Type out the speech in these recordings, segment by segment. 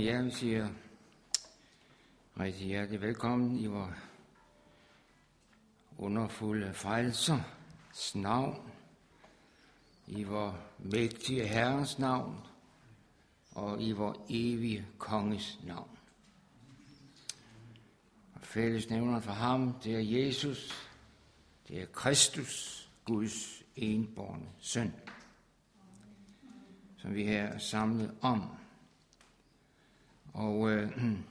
Ja, vi siger rigtig hjertelig velkommen i vores underfulde frelsers navn, i vor mægtige Herres navn og i vor evige konges navn. Og fællesnævneren for ham, det er Jesus, det er Kristus, Guds enbårne søn, som vi her er samlet om. Og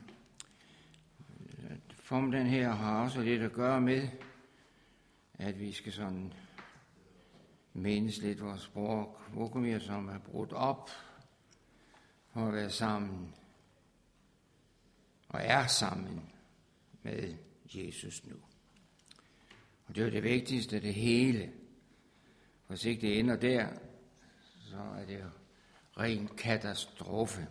formiddagen her har også lidt at gøre med, at vi skal sådan mindes lidt vores bror Vokumir, som er brudt op for at være sammen og er sammen med Jesus nu. Og det er det vigtigste af det hele. Hvis ikke det ender der, så er det jo ren katastrofe.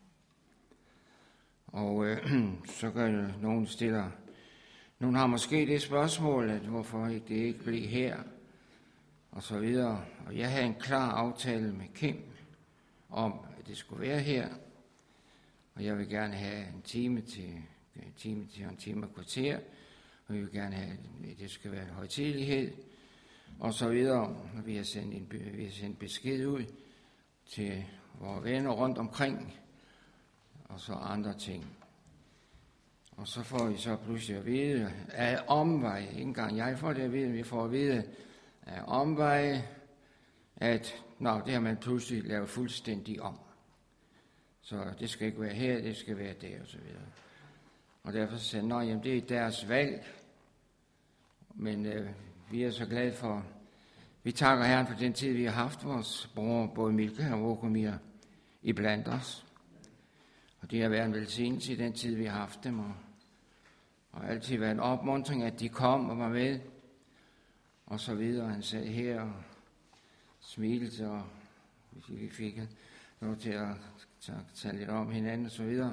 Og så kan nogen stiller. Nogen har måske det spørgsmål, at hvorfor det ikke blev her, og så videre. Og jeg havde en klar aftale med Kim om, at det skulle være her. Og jeg vil gerne have en time og kvarter. Og vi vil gerne have, at det skal være en højtidelighed. Og så videre. Og vi har sendt besked ud til vores venner rundt omkring. Og så andre ting. Og så får vi så pludselig at vide, at omvej, ikke engang jeg får det at vide, vi får at vide, af omvej, at det har man pludselig lavet fuldstændig om. Så det skal ikke være her, det skal være der, og så videre. Og derfor siger jeg, det er deres valg. Men vi er så glade for, vi takker Herren for den tid, vi har haft vores bror, både Milka og Vokumir, i blandt os. Og det har været en velsignelse i den tid, vi har haft dem, og altid været en opmuntring, at de kom og var med, og så videre. Han sad her og smilte, og vi fik lov til at tale lidt om hinanden, og så videre.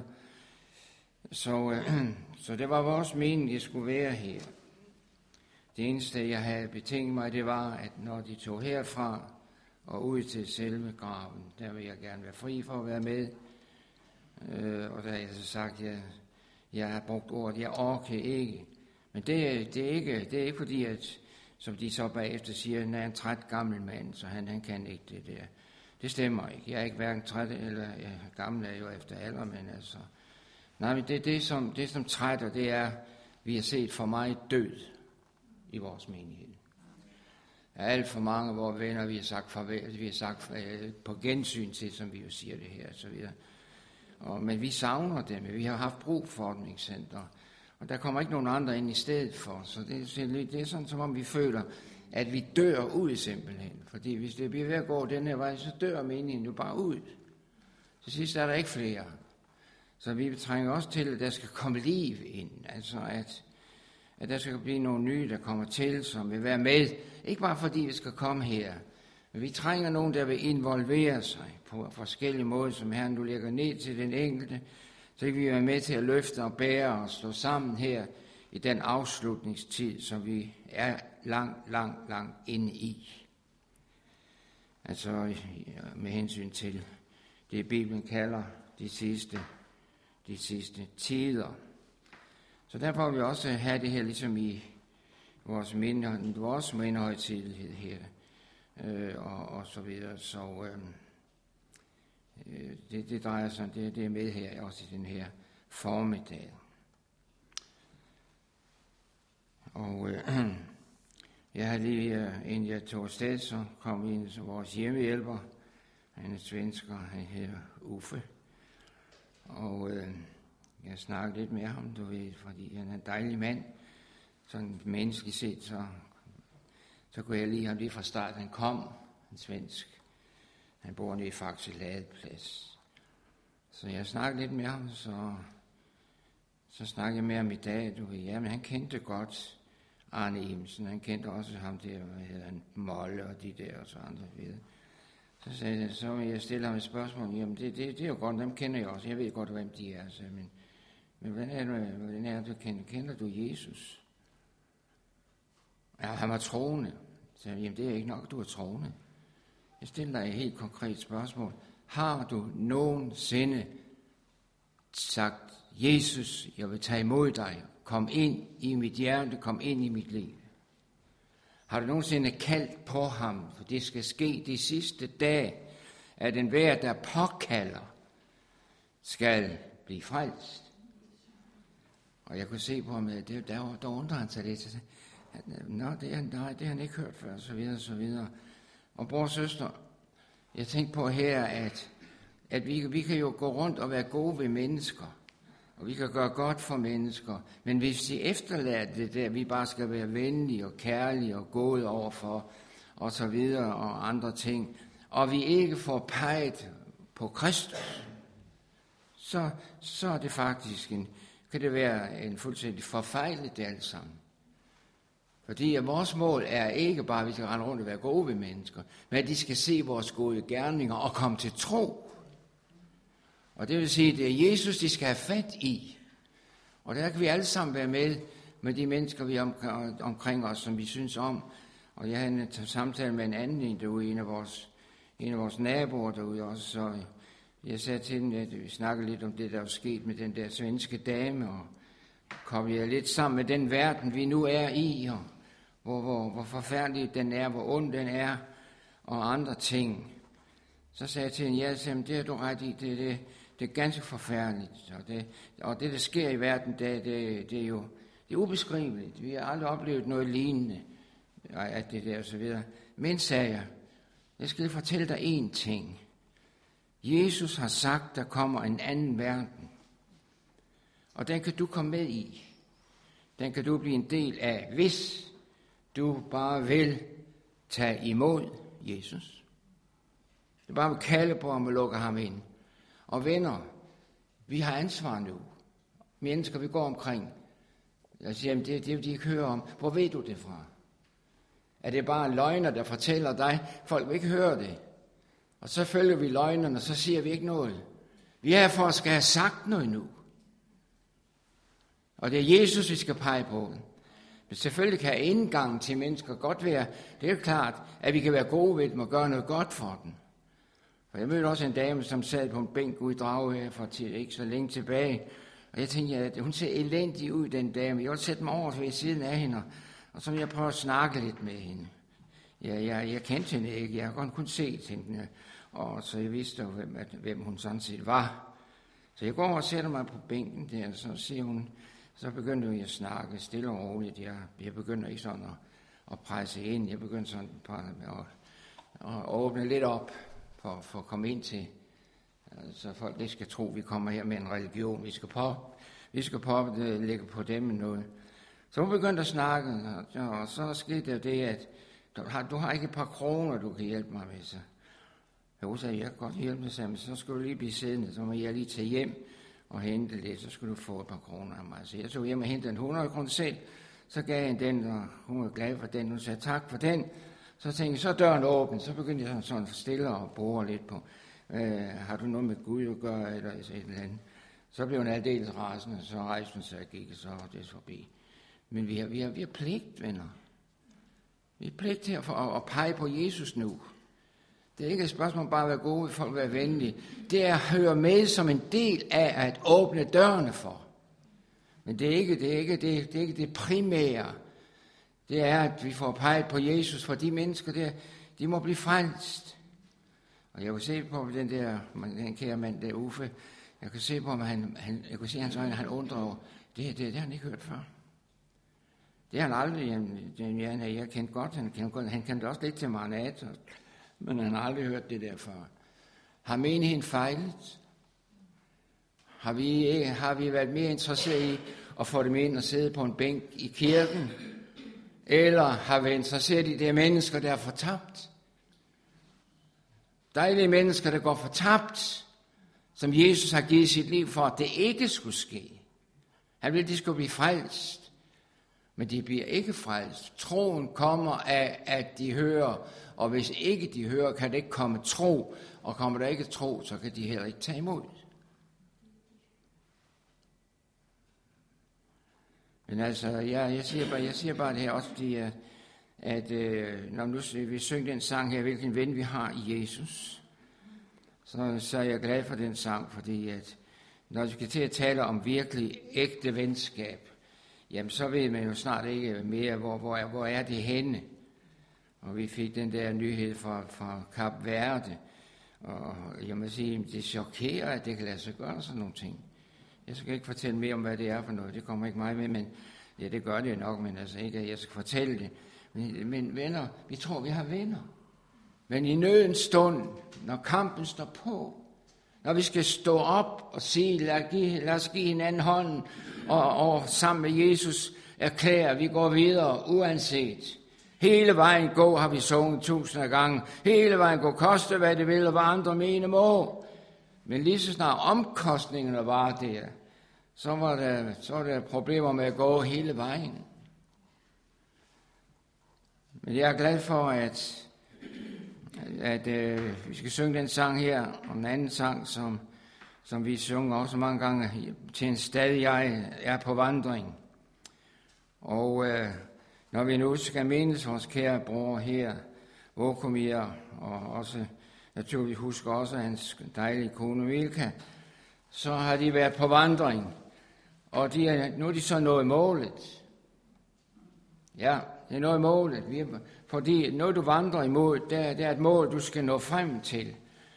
Så det var vores mening, det skulle være her. Det eneste, jeg havde betinget mig, det var, at når de tog herfra og ud til selve graven, der vil jeg gerne være fri for at være med. Og der har jeg så sagt, at jeg har brugt ordet, jeg orker ikke. Men det er ikke fordi, at, som de så bagefter siger, at han er en træt gammel mand, så han kan ikke det der. Det stemmer ikke. Jeg er ikke hverken træt eller gammel, er jo efter alder, men altså. Nej, men det som trætter, det er, vi har set for meget død i vores menighed. Alt for mange af vores venner, vi har sagt farvel, vi har sagt på gensyn til, som vi jo siger det her, og så videre. Men vi savner dem, vi har haft brug for dem, ikke sandt? Og der kommer ikke nogen andre ind i stedet for, så det er sådan, som om vi føler, at vi dør ud simpelthen. Fordi hvis det bliver ved at gå den her vej, så dør menigheden jo bare ud. Til sidst er der ikke flere. Så vi trænger også til, at der skal komme liv ind, altså at der skal blive nogle nye, der kommer til, som vil være med. Ikke bare fordi vi skal komme her, men vi trænger nogen, der vil involvere sig på forskellige måder, som Herren nu lægger ned til den enkelte, så vi er med til at løfte og bære og stå sammen her i den afslutningstid, som vi er langt inde i. Altså med hensyn til det, Bibelen kalder de sidste tider. Så derfor vil vi også have det her ligesom i vores mindehøjtidelighed her. Og så videre. Så det drejer sig om det er med her også i den her formiddag. Og jeg har lige, inden jeg tog afsted, så kom en af vores hjemmehjælper. Han er svensker, han hedder Uffe. Og jeg snakkede lidt med ham, du ved, fordi han er en dejlig mand. Sådan menneskeligt set, så kunne jeg lide ham lige fra start. Han kom, en svensk. Han bor nede i Faxe Ladeplads. Så jeg snakkede lidt med ham, så snakkede jeg med ham i dag. Du ved, men han kendte godt Arne Imsen. Han kendte også ham der, hvad hedder han, Molle og de der og så andre videre. Så sagde jeg, så vil jeg stille ham et spørgsmål. Jamen det er jo godt, dem kender jeg også. Jeg ved godt, hvem de er. Så, men hvordan er du kender du Jesus? Ja, han var troende. Så jamen, det er ikke nok, du er troende. Jeg stiller dig et helt konkret spørgsmål. Har du nogensinde sagt, Jesus, jeg vil tage imod dig. Kom ind i mit hjerte, kom ind i mit liv. Har du nogensinde kaldt på ham? For det skal ske de sidste dage, at enhver, der påkalder, skal blive frelst. Og jeg kunne se på ham, at der undrer han sig lidt. Nå, det har han ikke hørt før, så videre, så videre. Og bror og søster, jeg tænkte på her, at vi kan jo gå rundt og være gode ved mennesker. Og vi kan gøre godt for mennesker. Men hvis vi efterlader det der, vi bare skal være venlige og kærlige og gode overfor, og så videre og andre ting, og vi ikke får peget på Kristus, så er det faktisk kan det være en fuldstændig forfejlet det alt sammen. Fordi at vores mål er ikke bare, at vi skal rende rundt og være gode ved mennesker, men at de skal se vores gode gerninger og komme til tro. Og det vil sige, at det er Jesus, de skal have fat i. Og der kan vi alle sammen være med de mennesker, vi er omkring os, som vi synes om. Og jeg havde en samtale med en anden derude, en af vores naboer derude også. Så jeg sagde til hende, at vi snakkede lidt om det, der er sket med den der svenske dame, og koblede lidt sammen med den verden, vi nu er i, og hvor forfærdelig den er, hvor ond den er, og andre ting. Så sagde jeg til hende, det har du ret i, det er ganske forfærdeligt. Og det, der sker i verden, det er jo det er ubeskriveligt. Vi har aldrig oplevet noget lignende, at det der og så videre. Men sagde jeg skal fortælle dig én ting. Jesus har sagt, der kommer en anden verden. Og den kan du komme med i. Den kan du blive en del af, hvis du bare vil tage imod Jesus. Du bare vil kalde på ham og lukke ham ind. Og venner, vi har ansvar nu. Mennesker, vi går omkring. Jeg siger, det de ikke hører om. Hvor ved du det fra? Er det bare løgner, der fortæller dig? Folk vil ikke høre det. Og så følger vi løgnerne, og så siger vi ikke noget. Vi er her for at skal have sagt noget nu. Og det er Jesus, vi skal pege på. Men selvfølgelig kan indgangen til mennesker godt være, det er jo klart, at vi kan være gode ved dem og gøre noget godt for dem. Og jeg mødte også en dame, som sad på en bænk ude i Drage her for ikke så længe tilbage. Og jeg tænkte, at hun ser elendig ud, den dame. Jeg ville sætte mig over ved siden af hende, og så ville jeg prøve at snakke lidt med hende. Jeg kendte hende ikke, jeg kunne kun se hende, og så jeg vidste jo, hvem hun sådan set var. Så jeg går over og sætter mig på bænken der, så siger hun, så begyndte jeg at snakke stille og roligt. Jeg begynder ikke sådan at presse ind, jeg begyndte sådan at åbne lidt op for at komme ind til, så folk ikke skal tro, at vi kommer her med en religion. Vi skal lægge på dem noget. Så hun begyndte at snakke, og så skete der det, at du har ikke et par kroner, du kan hjælpe mig med. Så jeg sagde, jeg kan godt hjælpe dig, men så skal du lige blive siddende, så må jeg lige tage hjem og hente lidt, så skal du få et par kroner af mig. Så jeg tog hjem og hentede en 100 kroner selv, så gav jeg den, og hun var glad for den, hun sagde tak for den. Så tænkte jeg, så er døren åben, så begyndte jeg sådan stille og bore lidt på, har du noget med Gud at gøre, eller et eller andet. Så blev hun aldeles rasende, så rejste hun sig og gik, og så var det forbi. Men vi har pligt, venner. Vi har pligt til at pege på Jesus nu. Det er ikke et spørgsmål bare at være gode, folk at være venlige. Det er at høre med som en del af at åbne dørene for. Men det er ikke det primære. Det er, at vi får peget på Jesus, for de mennesker der, de må blive frelst. Og jeg kunne se på den kære mand der, Uffe, jeg kan se på ham, jeg kunne se hans øjne, han undrer over, det har han ikke hørt før. Det har han aldrig, jeg kendte godt, han kendte også lidt til Maranatha, men han har aldrig hørt det der før. Har menigheden fejlet? Har vi været mere interesseret i at få dem ind og sidde på en bænk i kirken? Eller har vi interesseret i de mennesker, der er fortabt? Dejlige mennesker, der går fortabt, som Jesus har givet sit liv for, at det ikke skulle ske. Han ville, de skulle blive frelst. Men de bliver ikke frelst. Troen kommer af, at de hører, og hvis ikke de hører, kan det ikke komme tro, og kommer der ikke tro, så kan de heller ikke tage imod. Men altså, jeg siger bare det her også, fordi at når nu vi synger den sang her, hvilken ven vi har i Jesus, så er jeg glad for den sang, fordi at når vi skal til at tale om virkelig ægte venskab, jamen så ved man jo snart ikke mere, hvor er det henne. Og vi fik den der nyhed fra Kap Verde, og jeg må sige, det chokerer, at det kan lade sig gøre sådan nogle ting. Jeg skal ikke fortælle mere om, hvad det er for noget, det kommer ikke mig med, men ja, det gør det nok, men altså ikke, at jeg skal fortælle det. Men venner, vi tror, vi har venner. Men i nødens stund, når kampen står på, når vi skal stå op og sige, lad os give hinanden hånden, og sammen med Jesus erklære, at vi går videre uanset. Hele vejen gå, har vi sunget 1000 gange. Hele vejen gå, koste hvad det vil, og hvad andre mene må. Men lige så snart omkostningerne var der, så var der problemer med at gå hele vejen. Men jeg er glad for, at vi skal synge den sang her, og en anden sang, som vi synger også mange gange, til en stadig jeg er på vandring. Og når vi nu skal mindes vores kære bror her, Vokomir, og også naturligvis husker også hans dejlige kone Milka, så har de været på vandring, og nu er de så nået målet. Ja, det er nået målet. Fordi noget du vandrer imod, det er et mål, du skal nå frem til.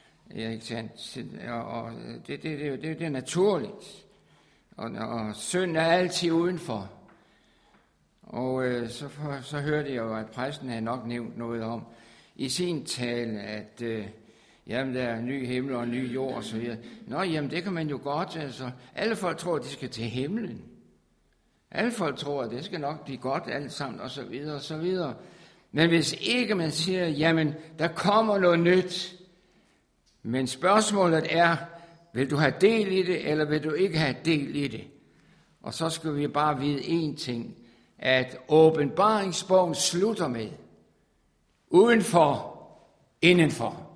Og det er naturligt. Og synd er altid udenfor. Og så hørte jeg jo, at præsten havde nok nævnt noget om i sin tale, at jamen, der er en ny himmel og en ny jord og så videre. Nå, jamen det kan man jo godt. Altså, alle folk tror, at de skal til himlen. Alle folk tror, at det skal nok blive godt alt sammen og så videre og så videre. Men hvis ikke man siger, jamen der kommer noget nyt. Men spørgsmålet er, vil du have del i det, eller vil du ikke have del i det? Og så skal vi bare vide én ting, at åbenbaringsbogen slutter med udenfor, indenfor.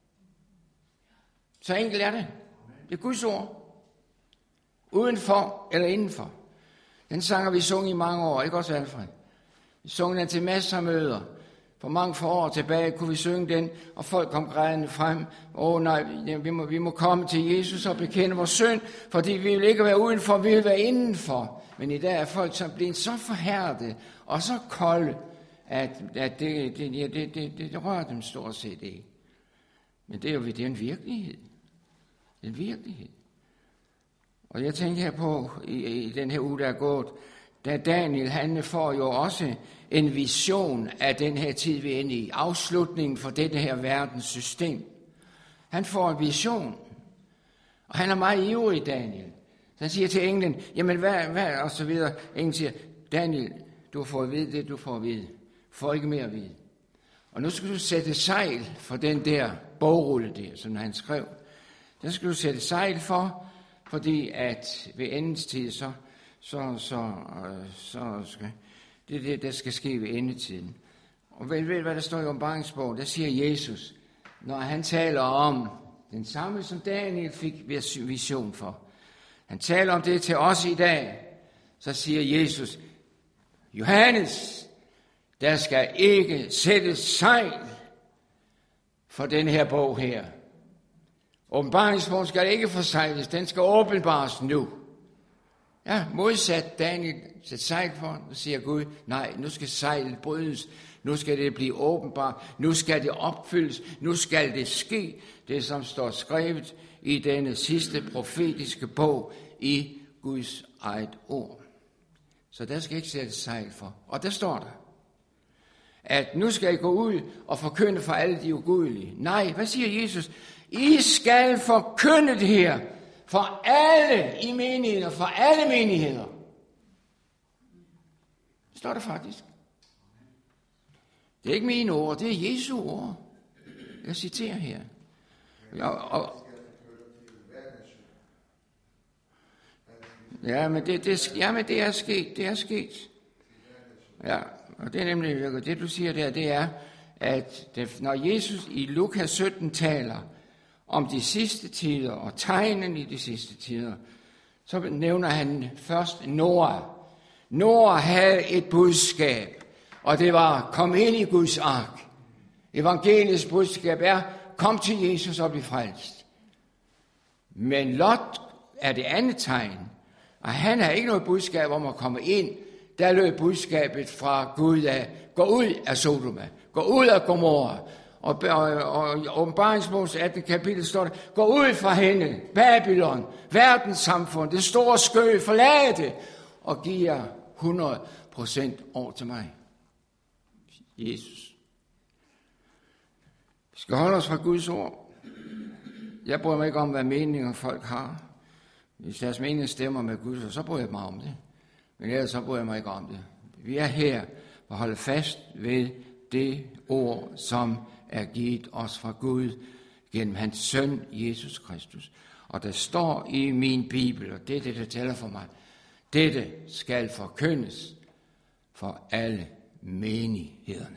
Så enkelt er det. Det er Guds ord. Udenfor eller indenfor. Den sang har vi sunget i mange år, ikke også Alfred? Vi sunget den til masser af møder. For år tilbage kunne vi synge den, og folk kom grædende frem. Nej, vi må komme til Jesus og bekende vores synd, fordi vi vil ikke være udenfor, vi vil være indenfor. Men i dag er folk så blevet så forhærdede og så kolde, at det rører dem stort set ikke. Men det er jo en virkelighed. En virkelighed. Og jeg tænker her på, i den her uge, der er gået, da Daniel, han får jo også en vision af den her tid, vi er inde i. Afslutningen for dette her verdenssystem. Han får en vision. Og han er meget ivrig, Daniel. Så han siger til englen, jamen hvad, og så videre. Englen siger, Daniel, du får at vide det, du får at vide. Får ikke mere at vide. Og nu skal du sætte sejl for den der bogrulle der, som han skrev. Den skal du sætte sejl for, fordi at ved endens tid, så skal det der skal ske ved endetiden. Og ved hvad der står i åbenbaringsbogen? Der siger Jesus, når han taler om den samme, som Daniel fik vision for. Han taler om det til os i dag. Så siger Jesus, Johannes, der skal ikke sættes sejl for den her bog her. Åbenbaringsbogen skal ikke forsejles, den skal åbenbares nu. Ja, modsat Daniel sætte sejl for, så siger Gud, nej, nu skal sejlet brydes, nu skal det blive åbenbart, nu skal det opfyldes, nu skal det ske, det som står skrevet i denne sidste profetiske bog i Guds eget ord. Så der skal ikke sættes sejl for. Og der står der, at nu skal I gå ud og forkynde for alle de ugudelige. Nej, hvad siger Jesus? I skal forkynde det her for alle i menigheder, for alle menigheder. Det står der faktisk. Det er ikke mine ord, det er Jesu ord. Jeg citerer her. Men det er sket, det er sket. Ja, og det er nemlig, det du siger der, det er, at når Jesus i Lukas 17 taler om de sidste tider og tegnen i de sidste tider, så nævner han først Noah. Noah havde et budskab, og det var, kom ind i Guds ark. Evangeliets budskab er, kom til Jesus og bliv frelst. Men Lot er det andet tegn. Og han har ikke noget budskab om at komme ind. Der lød budskabet fra Gud af, gå ud af Sodoma, gå ud af Gomorra. Og Åbenbaringsbogens 18. kapitel står der, gå ud fra hende, Babylon, verdenssamfund, det store skø, forlad det, og giv jer 100% over til mig. Jesus. Vi skal holde os fra Guds ord. Jeg bryder mig ikke om, hvad meninger folk har. Hvis deres mening stemmer med Gud, så bryder jeg mig om det. Men ellers så bryder jeg mig ikke om det. Vi er her for at holde fast ved det ord, som er givet os fra Gud gennem hans søn, Jesus Kristus. Og der står i min bibel, og det er det, der tæller for mig, dette skal forkyndes for alle menighederne.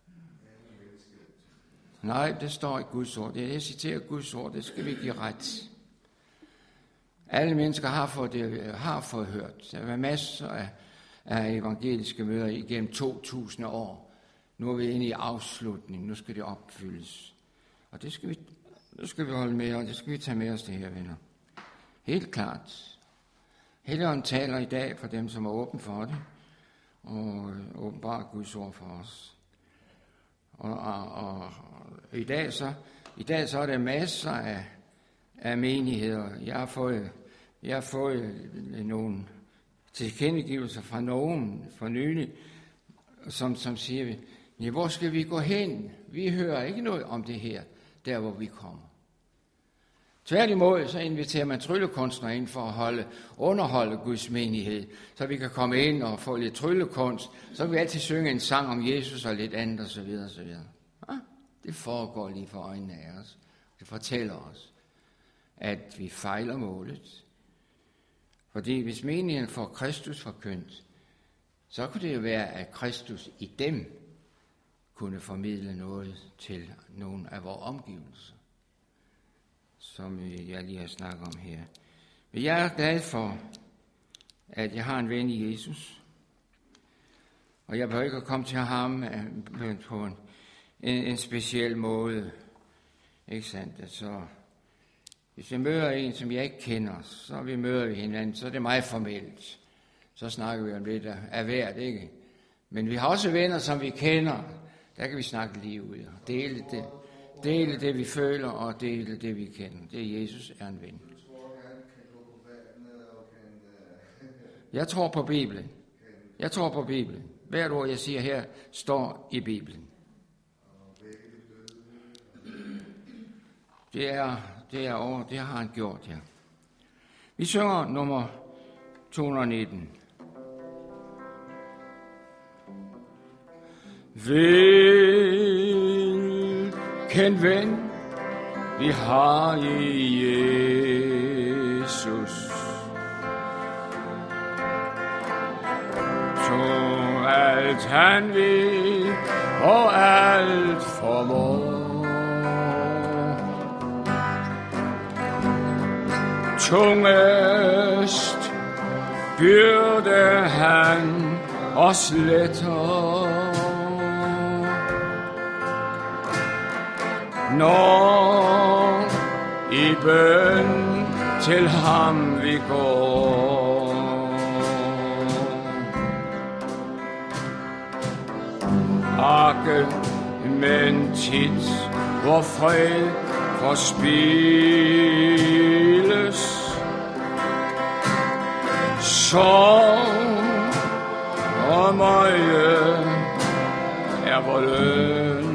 Nej, det står i Guds ord. Jeg citerer Guds ord, det skal vi give ret. Alle mennesker har fået hørt. Der er masser af evangeliske møder igennem 2000 år. Nu er vi inde i afslutningen. Nu skal det opfyldes. Og det skal vi holde med, og det skal vi tage med os, det her, venner. Helt klart. Helligånden taler i dag for dem, som er åbne for det, og åbenbart Guds ord for os. Og i dag så er der masser af menigheder. Jeg har fået nogle tilkendegivelser fra nogen for nylig, som siger, ja, hvor skal vi gå hen? Vi hører ikke noget om det her, der hvor vi kommer. Tværtimod så inviterer man tryllekunstnere ind for at underholde Guds menighed, så vi kan komme ind og få lidt tryllekunst, så kan vi altid synge en sang om Jesus og lidt andet osv. osv. Ja, det foregår lige for øjnene af os. Det fortæller os, at vi fejler målet. Fordi hvis menigheden får Kristus forkyndt, så kunne det jo være, at Kristus i dem kunne formidle noget til nogle af vores omgivelser, som jeg lige har snakket om her. Men jeg er glad for, at jeg har en ven i Jesus, og jeg behøver ikke at komme til ham på en speciel måde. Ikke sandt? Altså, hvis jeg møder en, som jeg ikke kender, så vi møder vi hinanden, så er det meget formelt. Så snakker vi om lidt af hvert, ikke? Men vi har også venner, som vi kender. Der kan vi snakke lige ud og dele det, vi føler, og dele det, vi kender. Det er Jesus er en ven. Jeg tror på Bibelen. Jeg tror på Bibelen. Hvert ord, jeg siger her, står i Bibelen. Det har han gjort her. Vi synger nummer 219. Hvilken ven vi har i Jesus, så alt han vil og alt formår. Tungest byrde han os letter, når i bøn til ham vi går. Akke, men tit vor fred forspilles, sorg og møje er vor løn.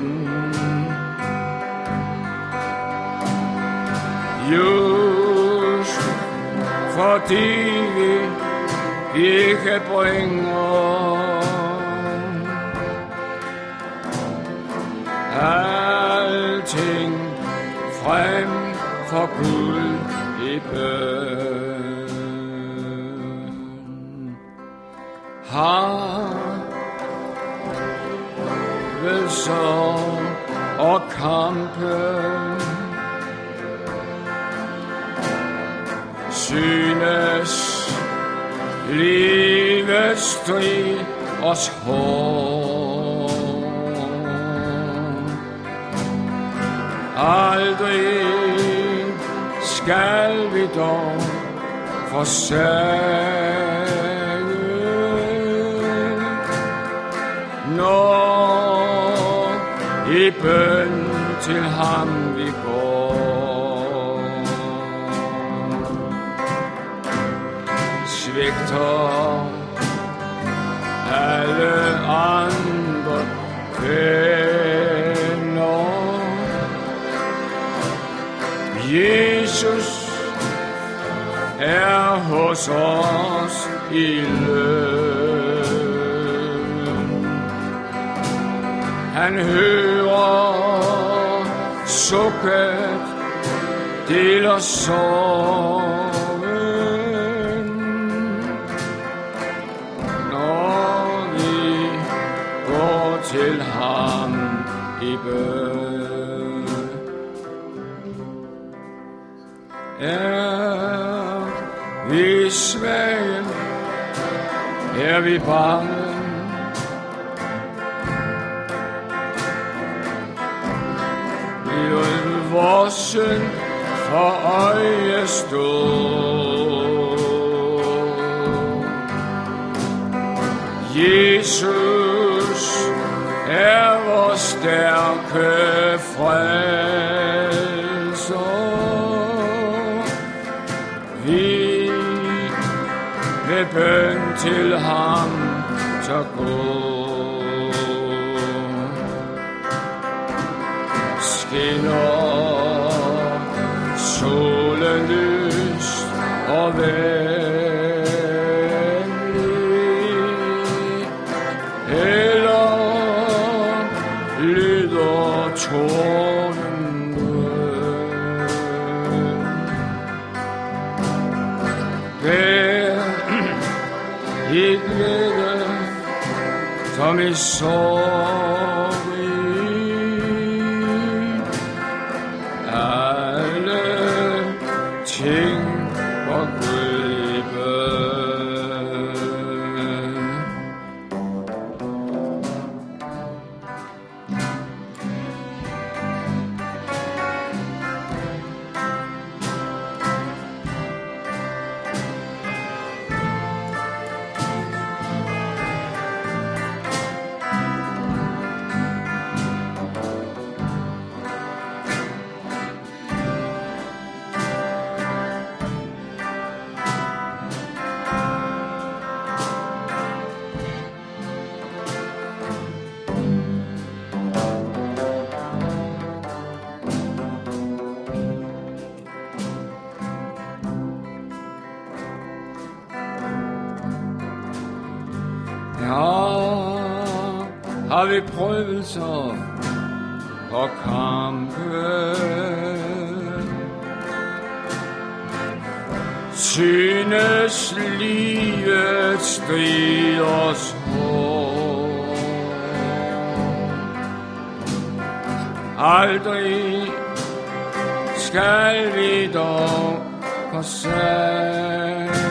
Just fordi vi ikke bringer alting frem for Gud i bøn. Har vel sorg og kampen, synes livets strid os hård. Aldrig skal vi dog forsage, når i bøn til ham vi går. Svigter alle andre venner, Jesus er hos os i løn. Han hører sukket, deler sorgen, når vi går til ham i bøn. Er vi svage, er vi bange, bliver vores synd for øje stå. Jesus er vores stærke frelser. Vi med bøn til ham tør gå. Skinner solen lys og venlig, eller lyder torden bær i glæde, som i sorg. Ting og gribe. Har vi prøvelser og kampe, synes livet strid os hård. Aldrig skal vi dog forsage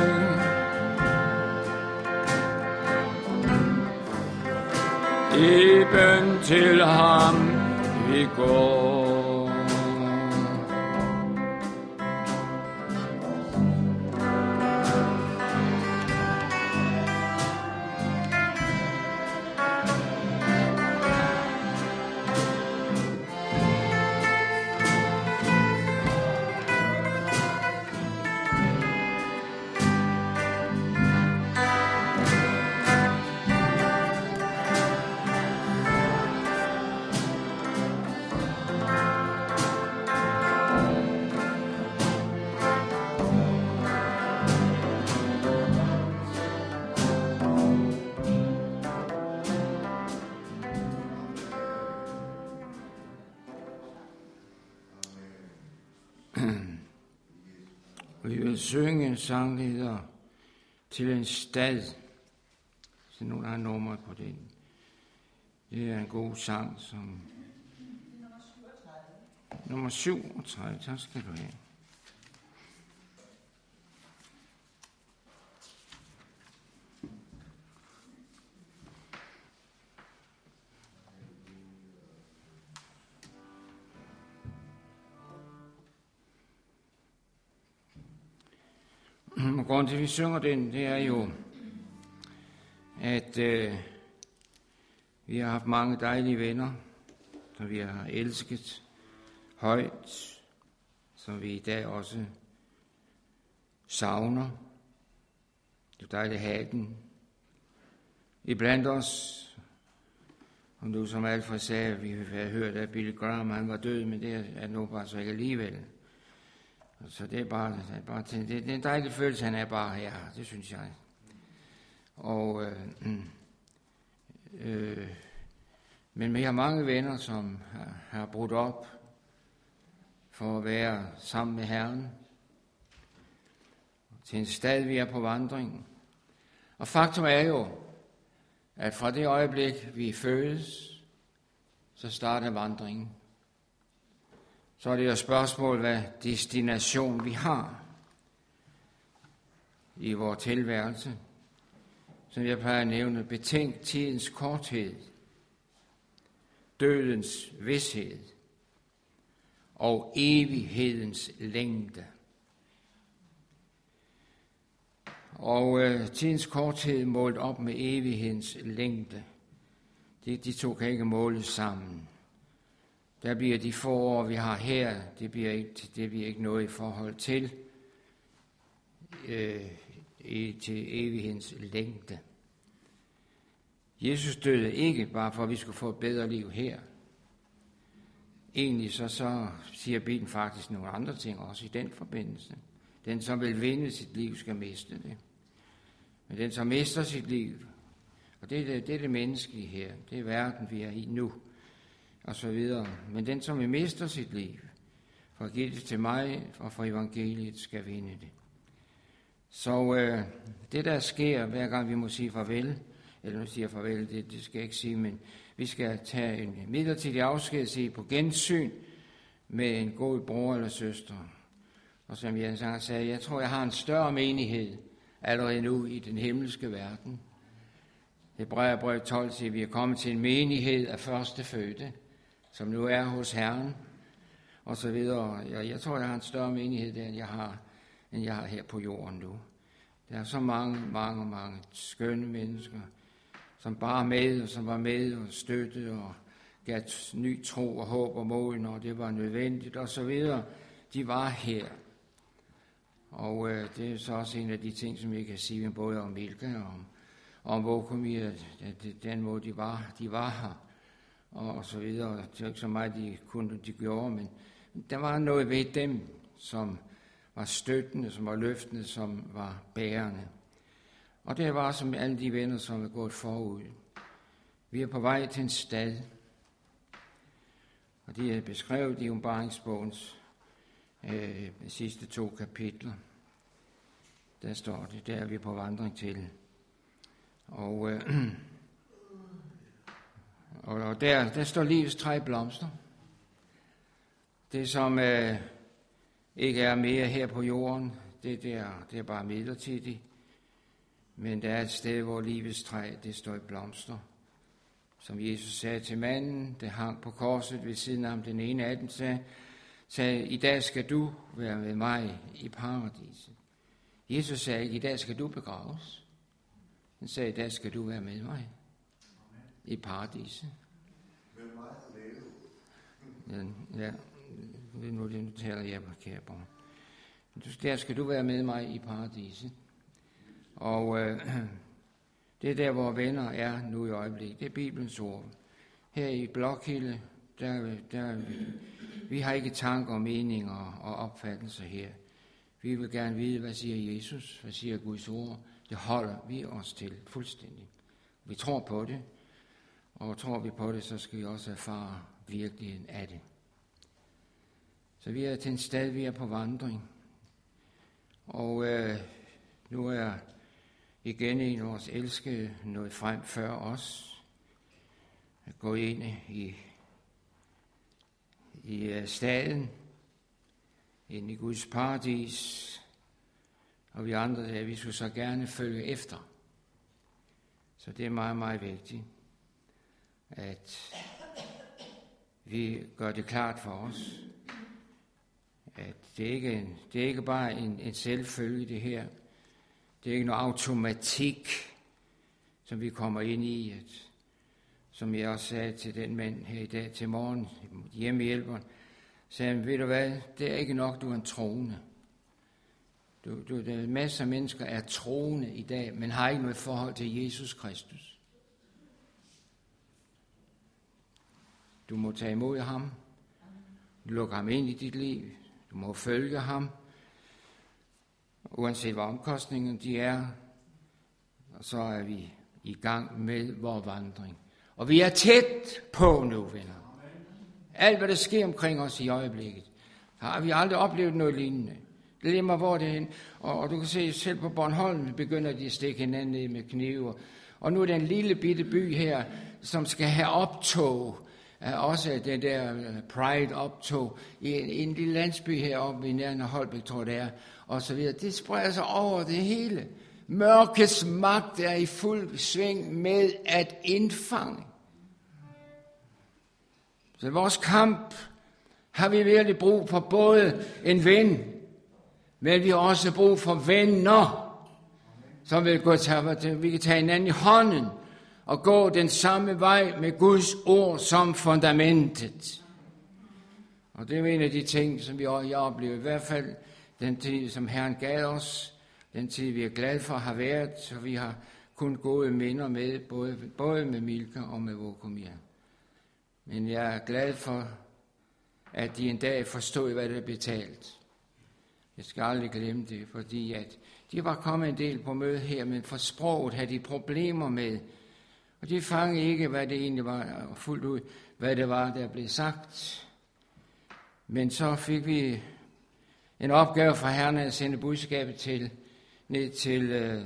i bøn til ham vi går. Vi vil synge en sangleder til en stad. Så nogen har nummer på den. Det er en god sang, som nummer 37. Tak skal du have. grunden til, at vi synger den, det er jo, at vi har haft mange dejlige venner, som vi har elsket højt, som vi i dag også savner. Det er dejligt at have den iblandt os. Og nu, som Alfred sagde, vi har hørt, at Billy Graham han var død, men det er nu bare så ikke alligevel. Så det er bare det er en dejlig følelse, han er bare her, det synes jeg. Og men vi har mange venner, som har brudt op for at være sammen med Herren. Til en stad, vi er på vandring. Og faktum er jo, at fra det øjeblik, vi fødes, så starter vandringen. Så er det jo spørgsmål, hvad destination vi har i vores tilværelse. Som jeg plejer at nævne, betænk tidens korthed, dødens vished og evighedens længde. Og tidens korthed målt op med evighedens længde, de to kan ikke måles sammen. Der bliver de få år, vi har her, det bliver ikke noget i forhold til evighedens længde. Jesus døde ikke bare for, at vi skulle få et bedre liv her. Egentlig så siger Bibelen faktisk nogle andre ting også i den forbindelse. Den, som vil vinde sit liv, skal miste det. Men den, som mister sit liv, og det er det menneskelige her, det er verden, vi er i nu, og så videre. Men den, som vil mister sit liv, for at give det til mig, og for evangeliet, skal vinde det. Så det, der sker, hver gang vi må sige farvel, eller nu siger farvel, det skal jeg ikke sige, men vi skal tage en midlertidig afsked, sige på gensyn med en god bror eller søster. Og som jeg engang sagde, jeg tror, jeg har en større menighed allerede nu i den himmelske verden. Hebræerbrevet 12 siger, at vi er kommet til en menighed af førstefødte, som nu er hos Herren, og så videre. Jeg tror, jeg har en større menighed der, end jeg har her på jorden nu. Der er så mange skønne mennesker, som bare er med, og som var med og støttede og gav ny tro og håb og mod, når det var nødvendigt, og så videre. De var her. Og det er så også en af de ting, som jeg kan sige både om Milka og om Vokomir, den måde de var her, og så videre. Det var ikke så meget, de gjorde, men der var noget ved dem, som var støttende, som var løftende, som var bærende. Og det var som alle de venner, som er gået forud. Vi er på vej til en stad, og de er beskrevet i Åbenbaringsbogens sidste 2 kapitler. Der står det, der er vi på vandring til. Og der står livets 3 blomster. Det, som ikke er mere her på jorden, det er bare midlertidigt. Men der er et sted, hvor livets træ, det står i blomster. Som Jesus sagde til manden, der hang på korset ved siden af ham, den ene af dem sagde, i dag skal du være med mig i paradiset. Jesus sagde ikke, i dag skal du begraves. Han sagde, i dag skal du være med mig i paradiset. Ja, nu taler jeg på kære barn. Der skal du være med mig i paradiset. Og det er der, hvor venner er nu i øjeblikket. Det er Bibelens ord. Her i Blokhilde, vi har ikke tanker og meninger og opfattelser her. Vi vil gerne vide, hvad siger Jesus, hvad siger Guds ord. Det holder vi os til fuldstændig. Vi tror på det, og tror vi på det, så skal vi også erfare virkeligheden af det. Så vi er til en sted, vi er på vandring. Og nu er igen en af vores elskede nået frem før os. At gå ind i staden, ind i Guds paradis, og vi andre, vi skulle så gerne følge efter. Så det er meget, meget vigtigt, at vi gør det klart for os, at det er ikke bare en selvfølge det her, Det er ikke noget automatik, som vi kommer ind i. Som jeg også sagde til den mand her i dag til morgen, hjemmehjælperen, sagde han, ved du hvad, det er ikke nok, du er en troende. Der er masser af mennesker, er troende i dag, men har ikke noget forhold til Jesus Kristus. Du må tage imod ham. Du lukker ham ind i dit liv. Du må følge ham. Uanset hvad omkostningerne de er. Og så er vi i gang med vores vandring. Og vi er tæt på nu, venner. Alt hvad der sker omkring os i øjeblikket, har vi aldrig oplevet noget lignende. Det lemmer hvor det hen. Og du kan se, selv på Bornholm begynder de at stikke hinanden ned med knive. Og nu er der en lille bitte by her, som skal have optog. Også det der Pride-optog i en lille landsby heroppe i nærheden af Holbæk, tror jeg det er. Og så videre. Det spreder sig over det hele. Mørkets magt er i fuld sving med at indfange. Så vores kamp har vi virkelig brug for både en ven, men vi har også brug for venner, som vi kan tage hinanden i hånden og gå den samme vej med Guds ord som fundamentet. Og det er en af de ting, som jeg oplever, i hvert fald den tid, som Herren gav os, den tid, vi er glade for at have været, så vi har kun gode minder med, både med Milka og med Vokomir. Men jeg er glad for, at de en dag forstod, hvad det er betalt. Jeg skal aldrig glemme det, fordi at de var kommet en del på møde her, men for sproget havde de problemer med. Og de fangede ikke, hvad det egentlig var fuldt ud, hvad det var, der blev sagt. Men så fik vi en opgave fra Herren at sende budskabet ned til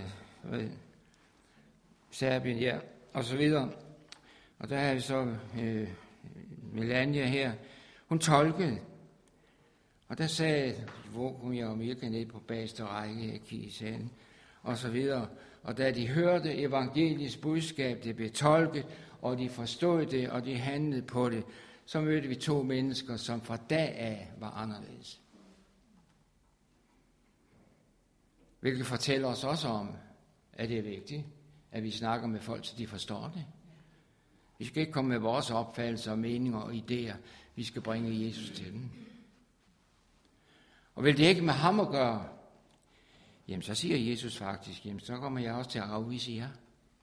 Serbien, ja, og så videre. Og der har vi så Melania her. Hun tolkede. Og der sagde Vokomir og Milka ned på bagerste række i salen, og så videre. Og da de hørte evangelisk budskab, det blev tolket, og de forstod det, og de handlede på det, så mødte vi 2 mennesker, som fra dag af var anderledes. Hvilket fortæller os også om, at det er vigtigt, at vi snakker med folk, så de forstår det. Vi skal ikke komme med vores opfattelser og meninger og idéer. Vi skal bringe Jesus til dem. Og vil det ikke med ham at gøre, jamen så siger Jesus faktisk, jamen så kommer jeg også til at afvise jer.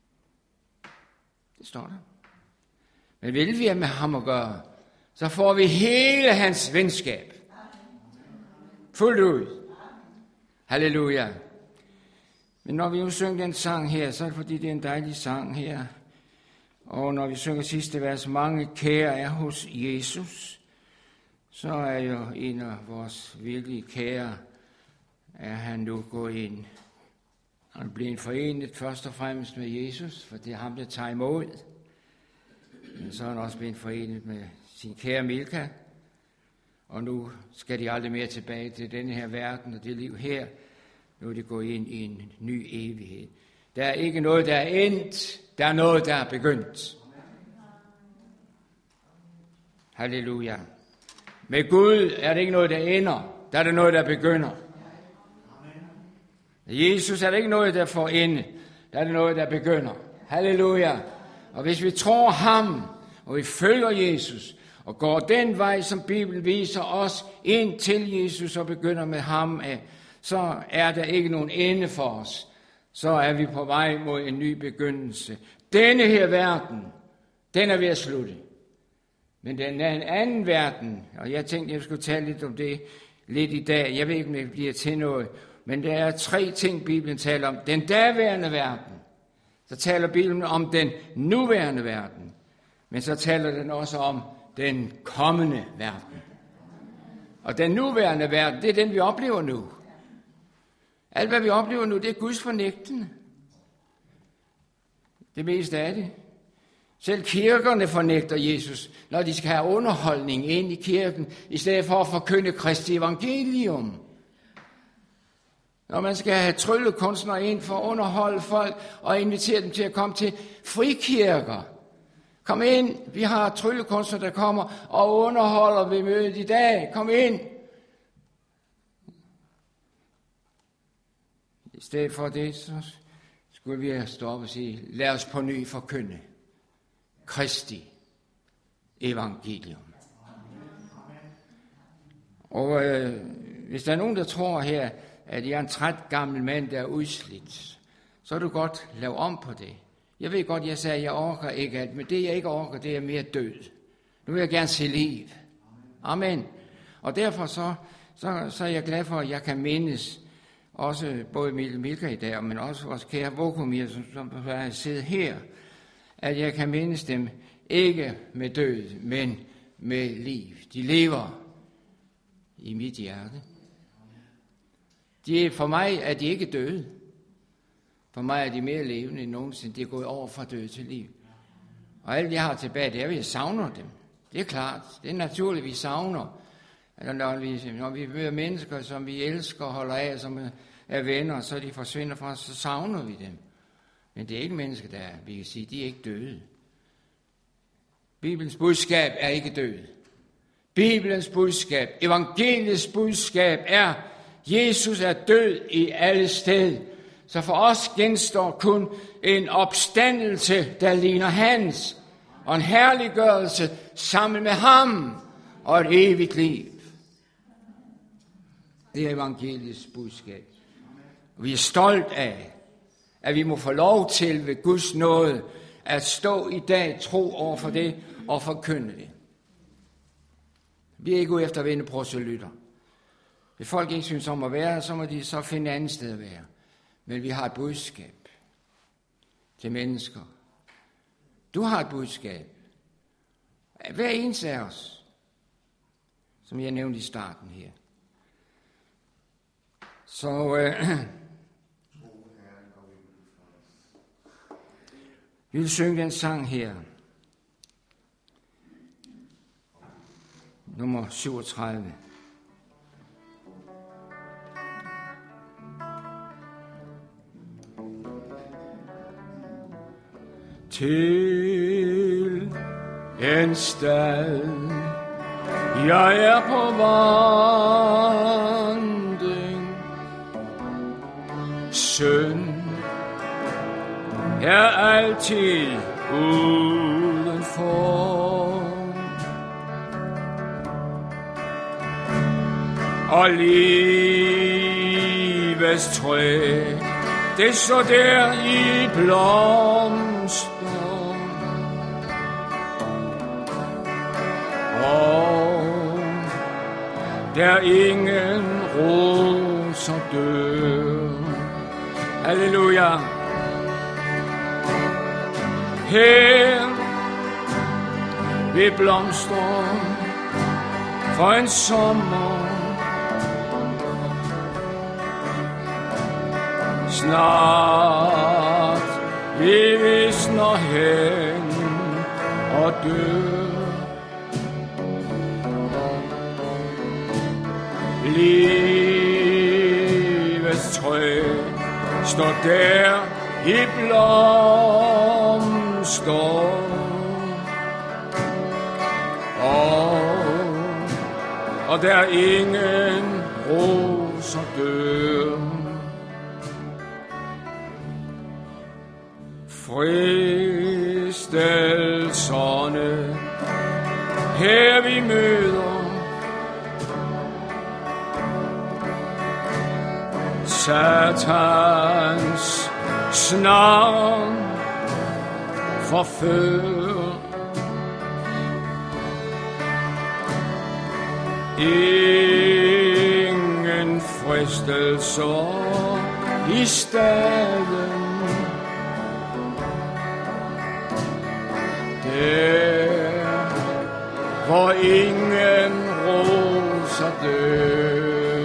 Det står der. Men vil vi have med ham at gøre, så får vi hele hans venskab. Fuldt ud. Halleluja. Men når vi nu synger den sang her, så er det fordi, det er en dejlig sang her. Og når vi synger sidste vers, mange kære er hos Jesus, så er jo en af vores virkelig kære, er han nu gået ind. Han bliver forenet først og fremmest med Jesus, for det er ham, der tager imod. Men så er han også blevet forenet med sin kære Milka. Og nu skal de aldrig mere tilbage til denne her verden og det liv her. Nu er de gået ind i en ny evighed. Der er ikke noget, der er endt. Der er noget, der er begyndt. Halleluja. Med Gud er det ikke noget, der ender. Der er det noget, der begynder. Jesus er det ikke noget, der får ende. Der er det noget, der begynder. Halleluja. Og hvis vi tror ham, og vi følger Jesus, og går den vej, som Bibelen viser os, ind til Jesus og begynder med ham af, så er der ikke nogen ende for os. Så er vi på vej mod en ny begyndelse. Denne her verden, den er ved at slutte. Men den er en anden verden, og jeg tænkte, jeg skulle tale lidt om det lidt i dag. Jeg ved ikke, om det bliver til noget, men der er 3 ting, Bibelen taler om. Den daværende verden. Så taler Bibelen om den nuværende verden. Men så taler den også om den kommende verden. Og den nuværende verden, det er den, vi oplever nu. Alt, hvad vi oplever nu, det er Guds fornægtende. Det meste af det. Selv kirkerne fornægter Jesus, når de skal have underholdning ind i kirken, i stedet for at forkynde Kristi evangelium. Når man skal have tryllekunstnere ind for at underholde folk og invitere dem til at komme til frikirker. Kom ind, vi har tryllekunstnere, der kommer og underholder ved mødet i dag. Kom ind. I stedet for det, så skulle vi stå op og sige, lad os på ny forkynde Kristi evangelium. Og hvis der er nogen, der tror her, at jeg er en træt gammel mand, der er udslidt, så er du godt lave om på det. Jeg ved godt, jeg sagde, at jeg orker ikke alt, men det jeg ikke orker, det er mere død. Nu vil jeg gerne se liv. Amen. Og derfor så er jeg glad for, at jeg kan mindes også både Milka i dag, men også vores kære Vokumir, som har siddet her, at jeg kan mindes dem ikke med død, men med liv. De lever i mit hjerte. For mig er de ikke døde. For mig er de mere levende end nogensinde. De er gået over fra død til liv. Og alt jeg har tilbage, det er, at jeg savner dem. Det er klart. Det er naturligt, vi savner. Når vi møder mennesker, som vi elsker og holder af, som er venner, så de forsvinder fra os, så savner vi dem. Men det er ikke mennesker, der er. Vi kan sige, de er ikke døde. Bibelens budskab er ikke død. Bibelens budskab, evangeliets budskab er, Jesus er død i alle steder. Så for os genstår kun en opstandelse, der ligner hans, og en herliggørelse sammen med ham, og et evigt liv. Det er evangeliets budskab. Og vi er stolt af, at vi må få lov til ved Guds nåde, at stå i dag tro over for det, og forkynde det. Vi er ikke ude efter at vinde proselytter. Hvis folk ikke synes om at være, så må de så finde et andet sted at være. Men vi har et budskab til mennesker. Du har et budskab. Hver eneste af os, som jeg nævnte i starten her. Så vi vil synge den sang her. Nummer 37. Til en stad, jeg er på vandring, synd er altid udenfor, og livets træ, det står der i blomster, og der ingen roser dør. Halleluja. Her ved blomster for en sommer, snart vi visner hen og dør. Livets træ står der i blomster, og der ingen roser dør. Fristelserne her vi møder, Satans snaren forfører, ingen fristelser i staden, der hvor ingen roser dør.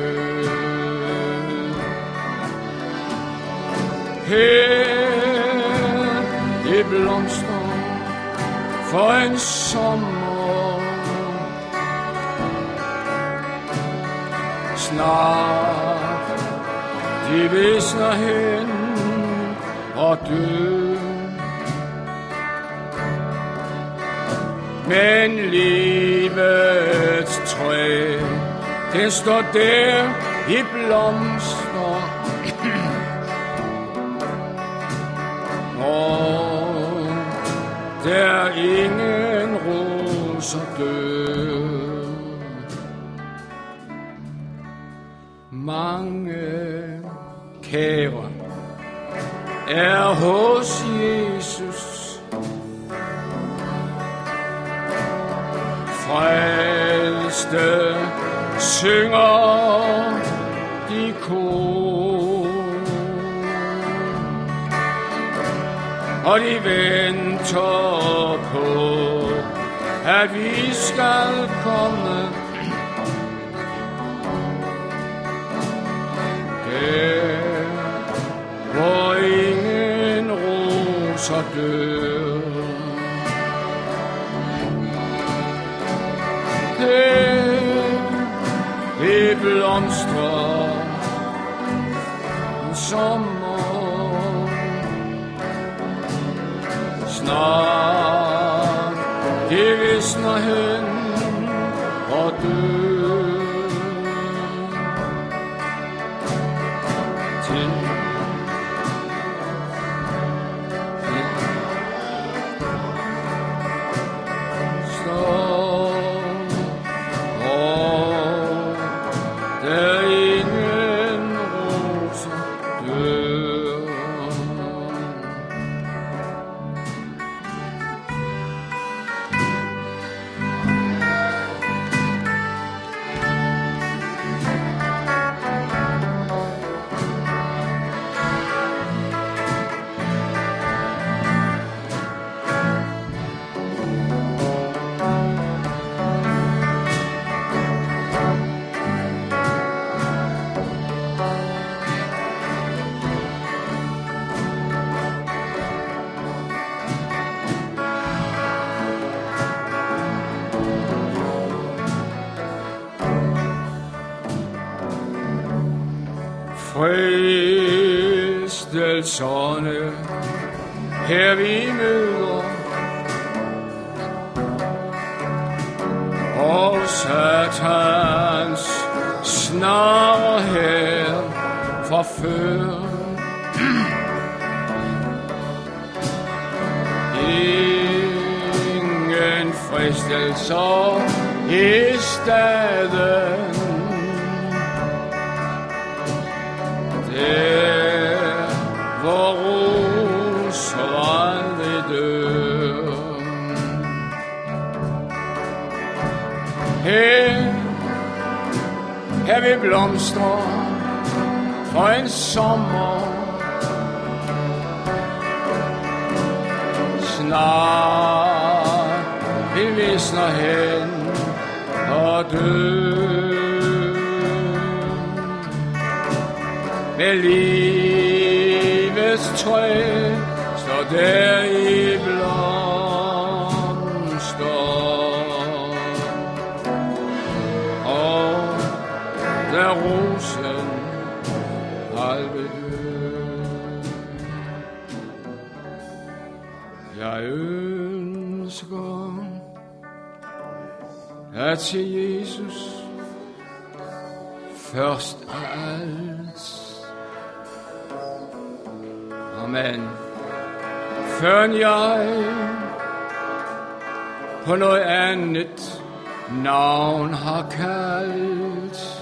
Her i blomster for en sommer, snart de visner hen og dør. Men livets træ, det står der i blomster, ingen roser dør. Mange kære er hos Jesus, frelste synger de kor, og de venter på, at vi skal komme. Der, hvor ingen roser dør. Det blomstrer en sommer. Snart det visner hen og dør. Fristelserne her vi møder, og Satans snare her forfører. Ingen fristelser i staden, der hvor roser aldrig dør. Her vi blomstrer for en sommer. Snart vi visner hen og dør. Med livets træ står der i blomster, og der rosen halve dør. Jeg ønsker at se Jesus først af alt. Amen. Før jeg på noget andet navn har kaldt,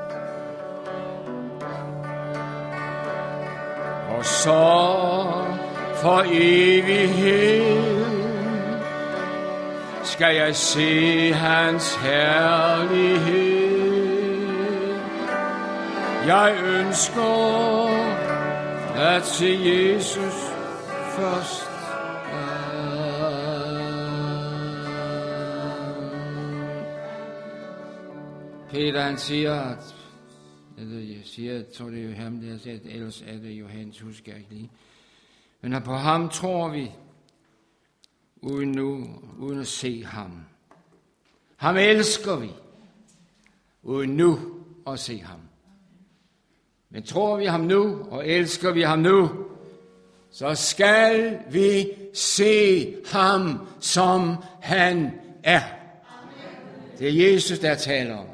og så for evighed skal jeg se hans herlighed. Jeg ønsker at se Jesus først. Peter han siger, jeg tror det er jo ham, der har sagt, ellers er det Johannes, husker jeg ikke lige. Men på ham tror vi, uden at se ham. Ham elsker vi, uden nu at se ham. Men tror vi ham nu, og elsker vi ham nu, så skal vi se ham, som han er. Det er Jesus, der taler om.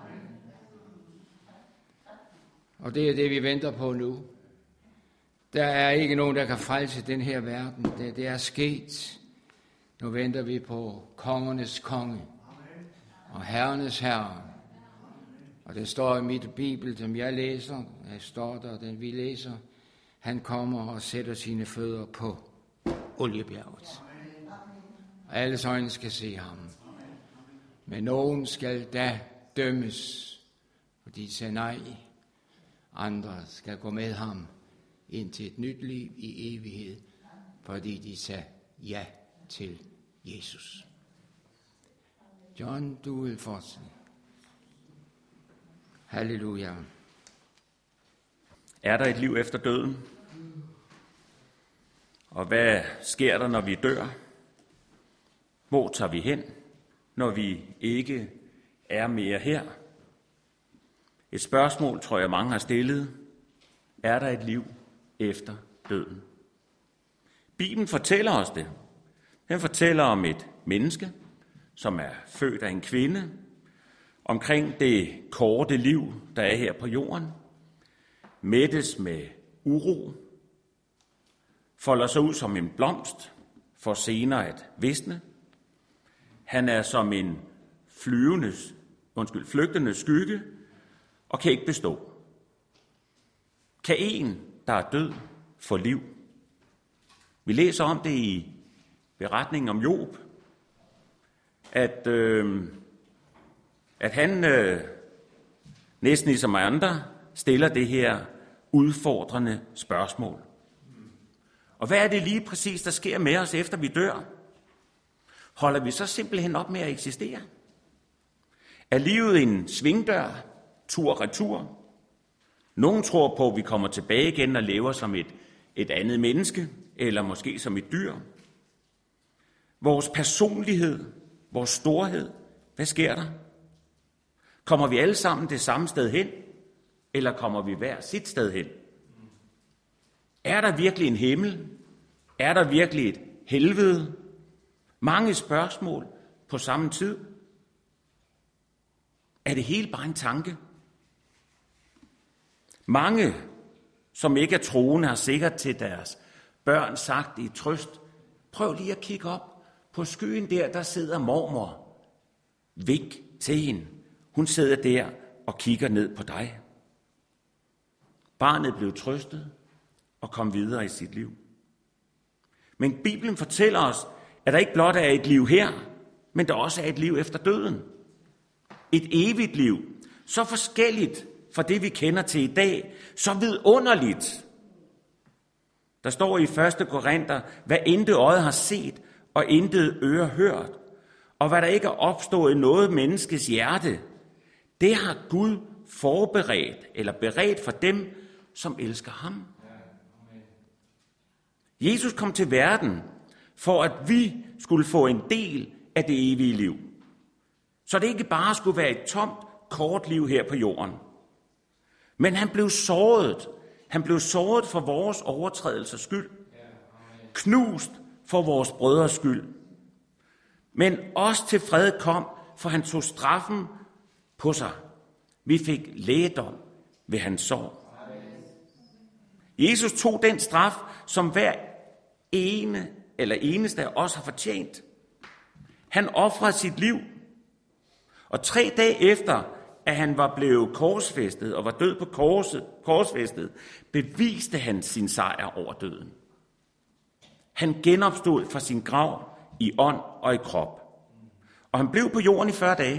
Og det er det, vi venter på nu. Der er ikke nogen, der kan frelse den her verden. Det er sket. Nu venter vi på kongernes konge og herrenes herre. Og det står i mit bibel, som jeg læser, står der, den vi læser, han kommer og sætter sine fødder på oliebjerget. Alles øjne skal se ham. Men nogen skal da dømmes, fordi de sagde nej. Andre skal gå med ham ind til et nyt liv i evighed, fordi de sagde ja til Jesus. John, du vil fortsætte. Halleluja. Er der et liv efter døden? Og hvad sker der, når vi dør? Hvor tager vi hen, når vi ikke er mere her? Et spørgsmål, tror jeg, mange har stillet. Er der et liv efter døden? Bibelen fortæller os det. Den fortæller om et menneske, som er født af en kvinde, omkring det korte liv, der er her på jorden, mættes med uro, folder sig ud som en blomst, for senere at visne. Han er som en flygtende skygge, og kan ikke bestå. Kan en, der er død, få liv? Vi læser om det i beretningen om Job, at han næsten ligesom andre stiller det her udfordrende spørgsmål. Og hvad er det lige præcis, der sker med os, efter vi dør? Holder vi så simpelthen op med at eksistere? Er livet en svingdør, tur-retur? Nogle tror på, at vi kommer tilbage igen og lever som et andet menneske, eller måske som et dyr. Vores personlighed, vores storhed, hvad sker der? Kommer vi alle sammen det samme sted hen, eller kommer vi hver sit sted hen? Er der virkelig en himmel? Er der virkelig et helvede? Mange spørgsmål på samme tid. Er det hele bare en tanke? Mange, som ikke er troende, har sikkert til deres børn sagt i trøst, prøv lige at kigge op på skyen der sidder mormor. Vik til hende. Hun sidder der og kigger ned på dig. Barnet blev trøstet og kom videre i sit liv. Men Bibelen fortæller os, at der ikke blot er et liv her, men der også er et liv efter døden. Et evigt liv, så forskelligt fra det, vi kender til i dag, så vidunderligt. Der står i 1. Korinther, hvad intet øje har set, og intet øre hørt, og hvad der ikke er opstået i noget menneskes hjerte, det har Gud forberedt, eller beredt for dem, som elsker ham. Jesus kom til verden, for at vi skulle få en del af det evige liv. Så det ikke bare skulle være et tomt, kort liv her på jorden. Men han blev såret. Han blev såret for vores overtrædelsers skyld. Knust for vores brødres skyld. Men også til fred kom, for han tog straffen på sig. Vi fik lægedom ved hans sår. Jesus tog den straf, som hver eneste af os har fortjent. Han ofrede sit liv. Og 3 dage efter, at han var blevet korsfæstet og var død på korsfæstet, beviste han sin sejr over døden. Han genopstod fra sin grav i ånd og i krop. Og han blev på jorden i 40 dage.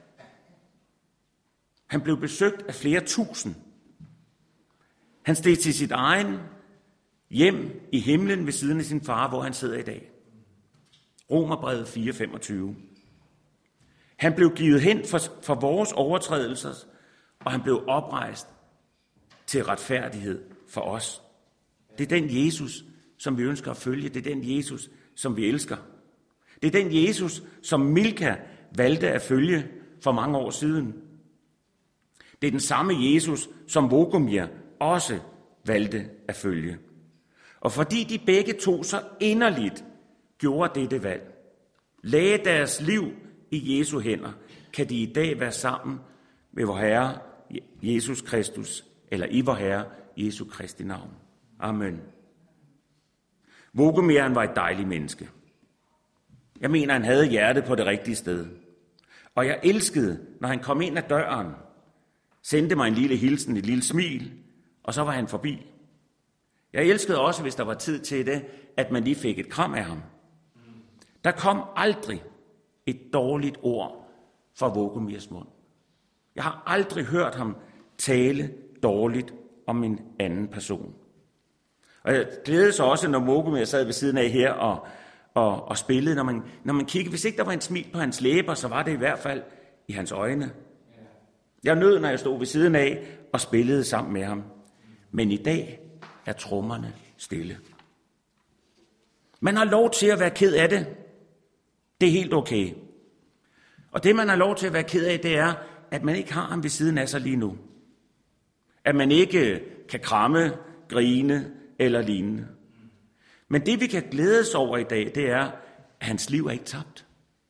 Han blev besøgt af flere tusind. Han steg til sit egen hjem i himlen ved siden af sin far, hvor han sidder i dag. Romerbrevet 4:25. Han blev givet hen for vores overtrædelser, og han blev oprejst til retfærdighed for os. Det er den Jesus, som vi ønsker at følge. Det er den Jesus, som vi elsker. Det er den Jesus, som Milka valgte at følge for mange år siden. Det er den samme Jesus, som Vogomir også valgte at følge. Og fordi de begge to så inderligt gjorde dette valg, lagde deres liv i Jesu hænder, kan de i dag være sammen med vor Herre Jesus Kristus, eller i vor Herre Jesu Kristi navn. Amen. Vogomir var et dejligt menneske. Jeg mener, han havde hjertet på det rigtige sted. Og jeg elskede, når han kom ind ad døren, sendte mig en lille hilsen, et lille smil, og så var han forbi. Jeg elskede også, hvis der var tid til det, at man lige fik et kram af ham. Der kom aldrig et dårligt ord fra Vogomirs mund. Jeg har aldrig hørt ham tale dårligt om en anden person. Og jeg glædede sig også, når Vogomir sad ved siden af her og spillede. Når man kiggede, hvis ikke der var en smil på hans læber, så var det i hvert fald i hans øjne. Jeg nød, når jeg stod ved siden af og spillede sammen med ham. Men i dag er trommerne stille. Man har lov til at være ked af det. Det er helt okay. Og det, man har lov til at være ked af, det er, at man ikke har ham ved siden af sig lige nu. At man ikke kan kramme, grine eller lignende. Men det, vi kan glædes over i dag, det er, at hans liv er ikke tabt.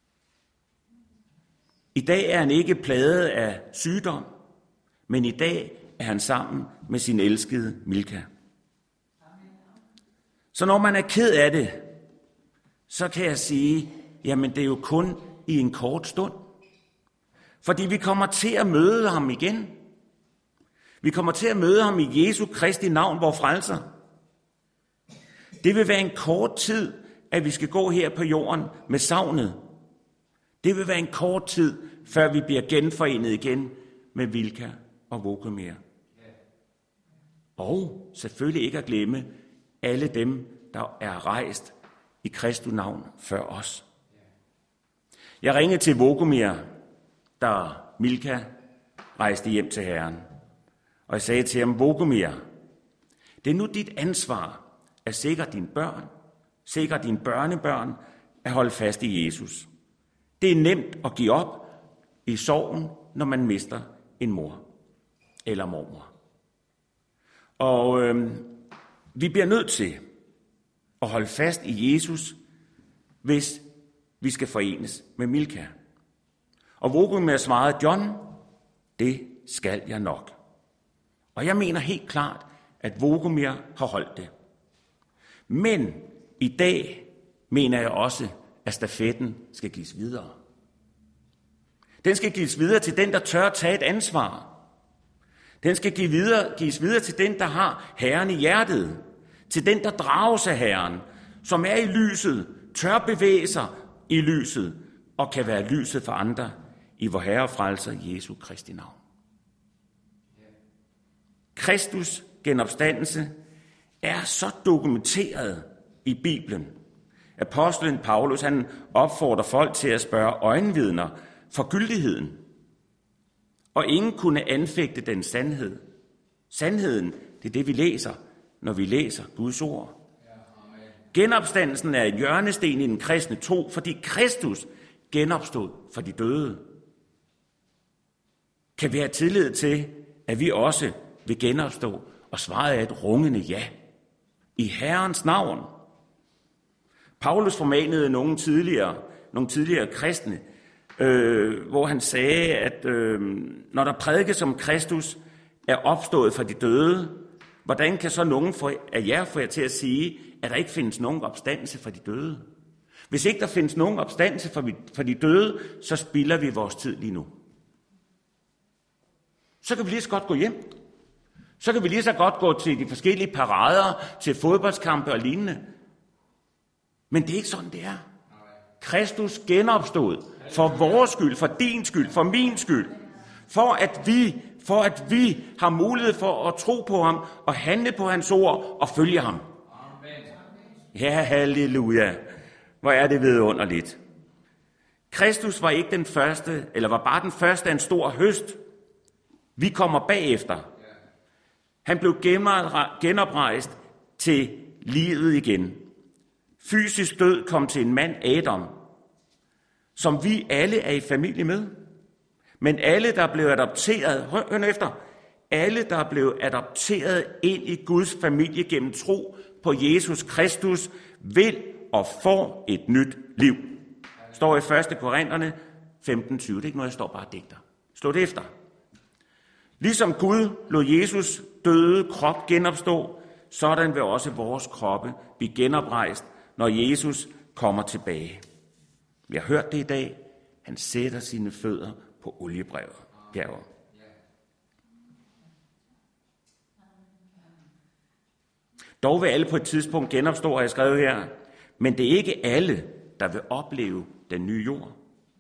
I dag er han ikke plaget af sygdom, men i dag er han sammen med sin elskede Milka. Så når man er ked af det, så kan jeg sige, jamen det er jo kun i en kort stund. Fordi vi kommer til at møde ham igen. Vi kommer til at møde ham i Jesu Kristi navn, vor frelser. Det vil være en kort tid, at vi skal gå her på jorden med savnet. Det vil være en kort tid, før vi bliver genforenet igen med Milka og Vogomir. Og selvfølgelig ikke at glemme alle dem, der er rejst i Kristi navn før os. Jeg ringede til Vogomir, da Milka rejste hjem til Herren. Og jeg sagde til ham, Vogomir, det er nu dit ansvar at sikre dine børn, sikre dine børnebørn, at holde fast i Jesus. Det er nemt at give op i sorgen, når man mister en mor eller mormor. Og vi bliver nødt til at holde fast i Jesus, hvis vi skal forenes med Milka. Og Vogomir svarede, John, det skal jeg nok. Og jeg mener helt klart, at Vogomir har holdt det. Men i dag mener jeg også, at stafetten skal gives videre. Den skal gives videre til den, der tør tage et ansvar. Den skal gives videre til den, der har Herren i hjertet. Til den, der drages af Herren, som er i lyset, tør bevæge sig i lyset og kan være lyset for andre i vor Herre og Frelser Jesu Kristi navn. Kristus genopstandelse er så dokumenteret i Bibelen. Apostlen Paulus, han opfordrer folk til at spørge øjenvidner for gyldigheden. Og ingen kunne anfægte den sandhed. Sandheden, det er det, vi læser, når vi læser Guds ord. Genopstandelsen er en hjørnesten i den kristne tro, fordi Kristus genopstod for de døde. Kan vi have tillid til, at vi også vil genopstå, og svaret er et rungende ja. I Herrens navn. Paulus formanede nogle tidligere kristne, hvor han sagde, at når der prædikes om Kristus er opstået fra de døde, hvordan kan så nogen af jer få jer til at sige, at der ikke findes nogen opstandelse fra de døde? Hvis ikke der findes nogen opstandelse fra de døde, så spilder vi vores tid lige nu. Så kan vi lige så godt gå hjem. Så kan vi lige så godt gå til de forskellige parader, til fodboldskampe og lignende. Men det er ikke sådan, det er. Kristus genopstod for vores skyld, for din skyld, for min skyld. For at vi har mulighed for at tro på ham og handle på hans ord og følge ham. Ja, halleluja. Hvor er det vidunderligt. Kristus var ikke den første, eller var bare den første af en stor høst. Vi kommer bagefter. Han blev genoprejst til livet igen. Fysisk død kom til en mand, Adam, som vi alle er i familie med. Men alle, der blev adopteret, hør efter, alle, der blev adopteret ind i Guds familie gennem tro på Jesus Kristus, vil og får et nyt liv. Står i 1. Korinterne 15:20. Det er ikke noget, jeg står bare og digter. Slå det efter. Ligesom Gud lod Jesus døde krop genopstå, sådan vil også vores kroppe blive genoprejst, når Jesus kommer tilbage. Vi har hørt det i dag. Han sætter sine fødder på oliebjerget. Dog vil alle på et tidspunkt genopstå, har jeg skrevet her. Men det er ikke alle, der vil opleve den nye jord.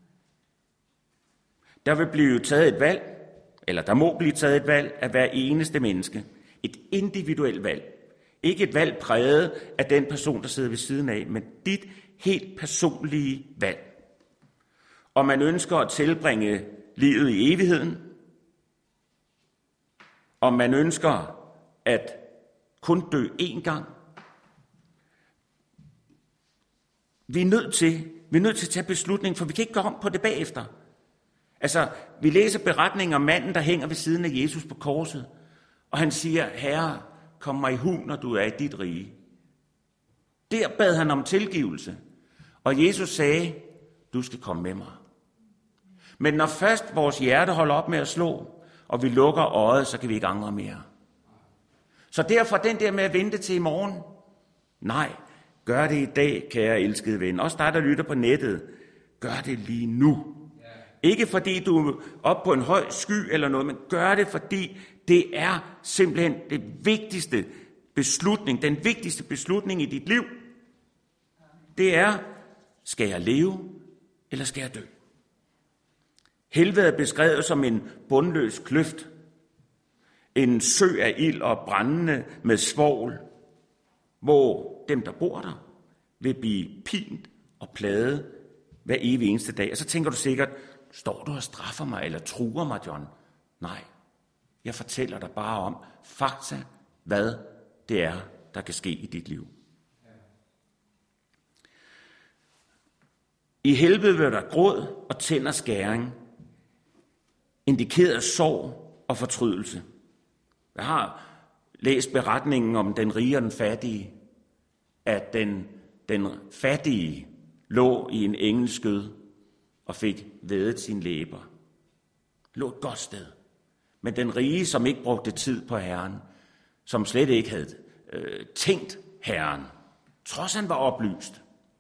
Der vil blive taget et valg, eller der må blive taget et valg af hver eneste menneske. Et individuelt valg. Ikke et valg præget af den person, der sidder ved siden af, men dit helt personlige valg. Om man ønsker at tilbringe livet i evigheden, om man ønsker at kun dø én gang. Vi er nødt til at tage beslutning, for vi kan ikke gå om på det bagefter. Altså, vi læser beretningen om manden, der hænger ved siden af Jesus på korset, og han siger, Herre, kom mig i hu, når du er i dit rige. Der bad han om tilgivelse, og Jesus sagde, du skal komme med mig. Men når først vores hjerte holder op med at slå, og vi lukker øjet, så kan vi ikke angre mere. Så derfor den der med at vente til i morgen, nej, gør det i dag, kære elskede ven. Også dig, der lytter på nettet, gør det lige nu. Ikke fordi du er oppe på en høj sky eller noget, men gør det, fordi det er simpelthen den vigtigste beslutning i dit liv. Det er, skal jeg leve, eller skal jeg dø? Helvede er beskrevet som en bundløs kløft. En sø af ild og brændende med svovl, hvor dem, der bor der, vil blive pint og plaget hver evig eneste dag. Og så tænker du sikkert, står du og straffer mig, eller truer mig, John? Nej, jeg fortæller dig bare om fakta, hvad det er, der kan ske i dit liv. I helvede vil der gråd og tænder skæring, indikeret sorg og fortrydelse. Jeg har læst beretningen om den rige og den fattige, at den fattige lå i en engels skød og fik vædet sine læber. Lå et godt sted. Men den rige, som ikke brugte tid på Herren, som slet ikke havde tænkt Herren, trods han var oplyst,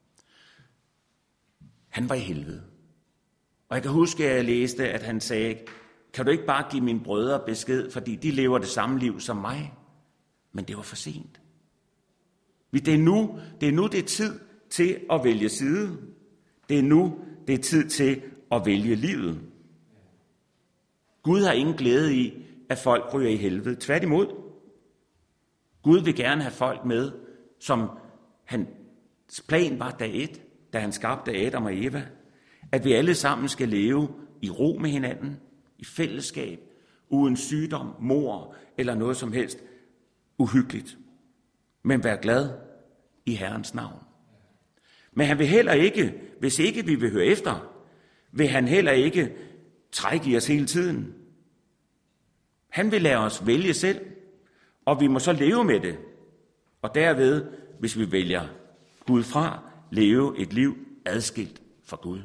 han var i helvede. Og jeg kan huske, at jeg læste, at han sagde, kan du ikke bare give mine brødre besked, fordi de lever det samme liv som mig? Men det var for sent. Det er nu, det er tid til at vælge side. Det er nu, det er tid til at vælge livet. Gud har ingen glæde i, at folk ryger i helvede. Tværtimod. Gud vil gerne have folk med, som hans plan var dag 1, da han skabte Adam og Eva. At vi alle sammen skal leve i ro med hinanden, i fællesskab, uden sygdom, mord eller noget som helst uhyggeligt. Men vær glad i Herrens navn. Men han vil heller ikke, hvis ikke vi vil høre efter, vil han heller ikke trække i os hele tiden. Han vil lade os vælge selv, og vi må så leve med det. Og derved, hvis vi vælger Gud fra, leve et liv adskilt fra Gud.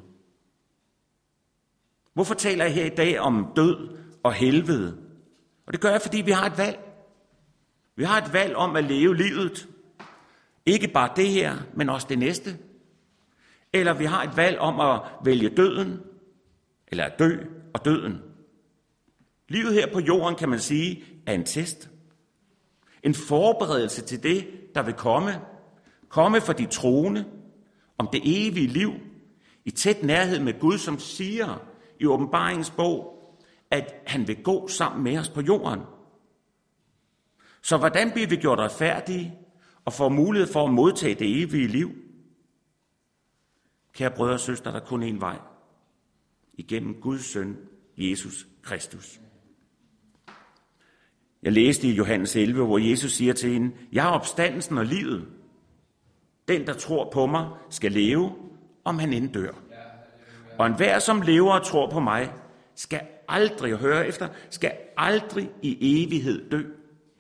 Hvorfor taler jeg her i dag om død og helvede? Og det gør jeg, fordi vi har et valg. Vi har et valg om at leve livet. Ikke bare det her, men også det næste. Eller vi har et valg om at vælge døden, eller at dø og døden. Livet her på jorden, kan man sige, er en test. En forberedelse til det, der vil komme. Komme for de troende om det evige liv i tæt nærhed med Gud, som siger i Åbenbaringens bog, at han vil gå sammen med os på jorden. Så hvordan bliver vi gjort retfærdige og får mulighed for at modtage det evige liv? Kære brødre og søstre, der er kun én vej. Igennem Guds søn, Jesus Kristus. Jeg læste i Johannes 11, hvor Jesus siger til hende, jeg er opstandelsen og livet. Den, der tror på mig, skal leve, om han end dør. Og enhver, som lever og tror på mig, skal aldrig, høre efter, skal aldrig i evighed dø.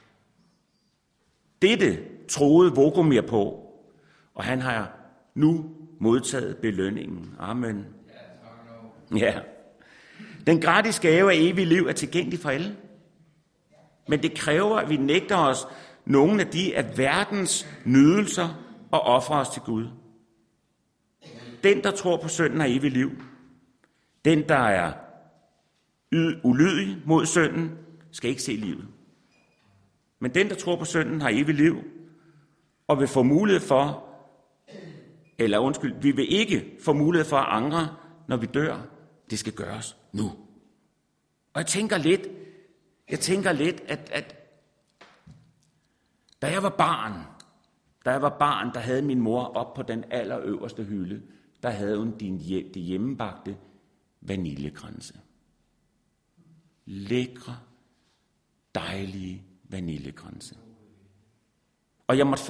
Dette troede Vogomir på, og han har nu modtaget belønningen. Amen. Ja. Den gratis gave af evig liv er tilgængelig for alle. Men det kræver, at vi nægter os nogle af de af verdens nydelser og ofrer os til Gud. den, der tror på sønnen, har evigt liv. Den, der er ulydig mod sønnen, skal ikke se livet. Men den, der tror på sønnen, har evigt liv, og vil få mulighed for, vi vil ikke få mulighed for at angre, når vi dør. Det skal gøres nu. Og jeg tænker lidt, at da jeg var barn, der havde min mor op på den allerøverste hylde, der havde hun de hjemmebagte vaniljekranse. Lækre, dejlige vaniljekranse. Og jeg måtte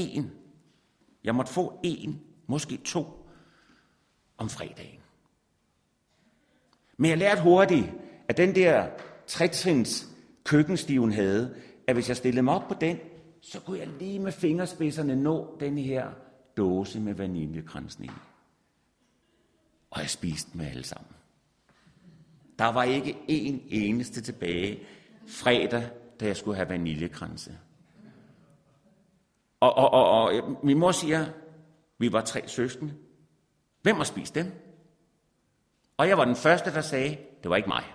få en, måske 2 om fredagen. Men jeg lærte hurtigt, at den der 3-trins køkkenstil, hun havde, at hvis jeg stillede mig op på den, så kunne jeg lige med fingerspidserne nå den her dåse med vaniljekransen i. Og jeg spiste dem alle sammen. Der var ikke en eneste tilbage fredag, da jeg skulle have vaniljekranse. Og min mor siger, vi var 3 søskende. Hvem har spist dem? Og jeg var den første, der sagde, det var ikke mig.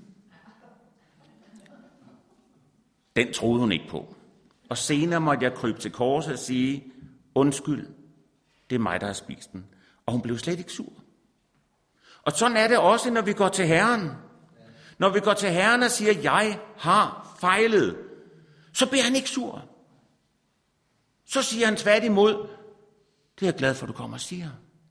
Den troede hun ikke på. Og senere måtte jeg krybe til korset og sige, undskyld, det er mig, der har spist den. Og hun blev slet ikke sur. Og sådan er det også, når vi går til Herren. Når vi går til Herren og siger, jeg har fejlet, så bliver han ikke sur. Så siger han tværtimod, det er jeg glad for, du kommer og siger.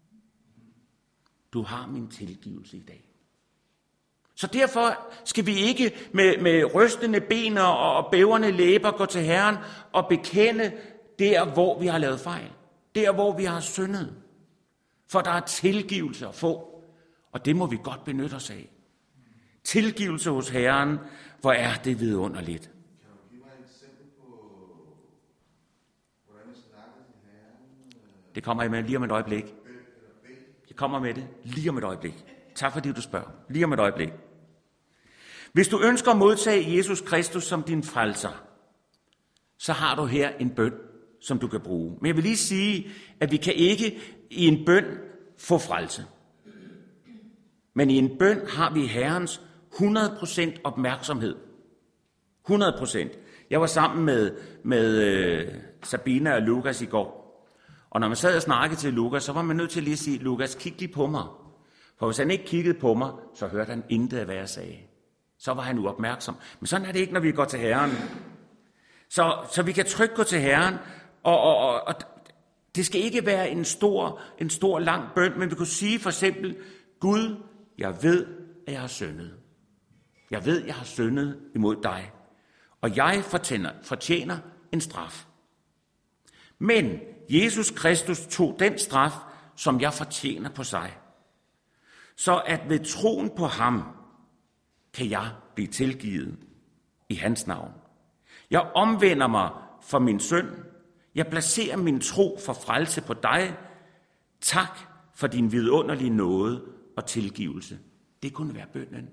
Du har min tilgivelse i dag. Så derfor skal vi ikke med rystende ben og bævende læber gå til Herren og bekende der, hvor vi har lavet fejl. Der, hvor vi har syndet. For der er tilgivelse at få, og det må vi godt benytte os af. Tilgivelse hos Herren, hvor er det vidunderligt. Kan du give mig et eksempel på, hvordan man snakker til Herren? Det kommer jeg med lige om et øjeblik. Jeg kommer med det lige om et øjeblik. Tak fordi du spørger. Lige om et øjeblik. Hvis du ønsker at modtage Jesus Kristus som din frelser, så har du her en bøn, som du kan bruge. Men jeg vil lige sige, at vi kan ikke i en bøn få frelse. Men i en bøn har vi Herrens 100% opmærksomhed. 100%. Jeg var sammen med Sabina og Lukas i går. Og når man sad og snakkede til Lukas, så var man nødt til lige at sige, Lukas, kig lige på mig. For hvis han ikke kiggede på mig, så hørte han intet af, hvad jeg sagde. Så var han uopmærksom. Men sådan er det ikke, når vi går til Herren. Så vi kan trygt gå til Herren, og det skal ikke være en stor lang bøn, men vi kunne sige for eksempel, Gud, jeg ved, at jeg har syndet. Jeg ved, at jeg har syndet imod dig. Og jeg fortjener en straf. Men Jesus Kristus tog den straf, som jeg fortjener på sig. Så at ved troen på ham, kan jeg blive tilgivet i hans navn. Jeg omvender mig for min synd. Jeg placerer min tro for frelse på dig. Tak for din vidunderlige nåde og tilgivelse. Det kunne være bønnen.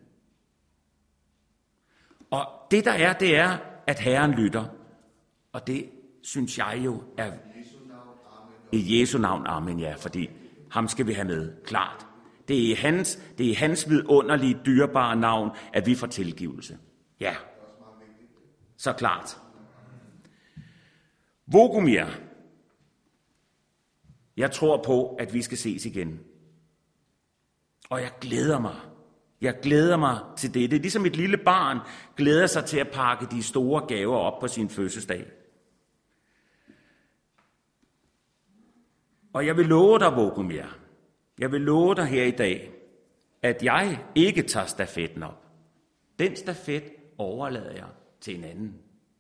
Og det der er, det er, at Herren lytter. Og det synes jeg jo er i Jesu navn, amen, ja, fordi ham skal vi have med, klart. Det er hans vidunderlige, dyrebare navn, at vi får tilgivelse. Ja, så klart. Vogomir, jeg tror på, at vi skal ses igen. Og jeg glæder mig. Jeg glæder mig til det. Det er ligesom et lille barn glæder sig til at pakke de store gaver op på sin fødselsdag. Og jeg vil love dig, Vogomir, jeg vil love dig her i dag, at jeg ikke tager stafetten op. Den stafet overlader jeg til en anden.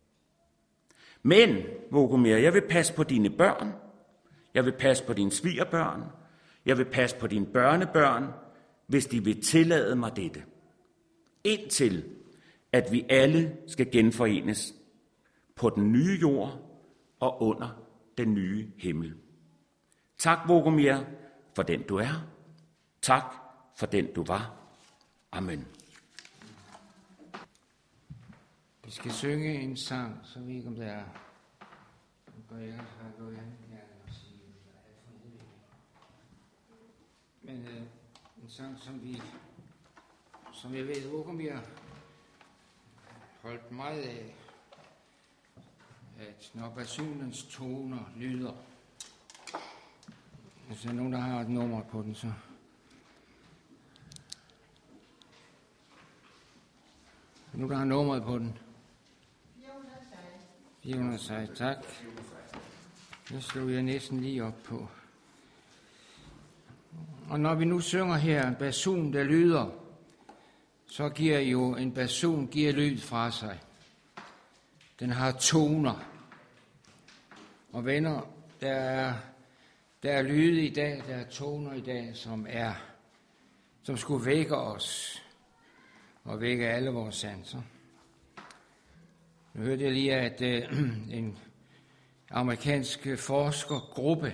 Men, Vogomir, jeg vil passe på dine børn. Jeg vil passe på dine svigerbørn. Jeg vil passe på dine børnebørn, hvis de vil tillade mig dette. Indtil, at vi alle skal genforenes på den nye jord og under den nye himmel. Tak, Vogomir, for den du er. Tak for den du var. Amen. Vi skal synge en sang, så ved ikke, om det er. Nu går jeg hen og sige, En sang, som jeg ved, Åkom jeg holdt meget af, at når basunens toner lyder, hvis der er nogen, der har et nummer på den, så nu der har nummeret på den. 416, tak. Det slog jeg næsten lige op på. Og når vi nu synger her en basun, der lyder, så giver jo en basun lyd fra sig. Den har toner. Og venner, der er lyde i dag, der er toner i dag, som skulle vække os og vække alle vores sanser. Nu hørte jeg lige, at en amerikansk forskergruppe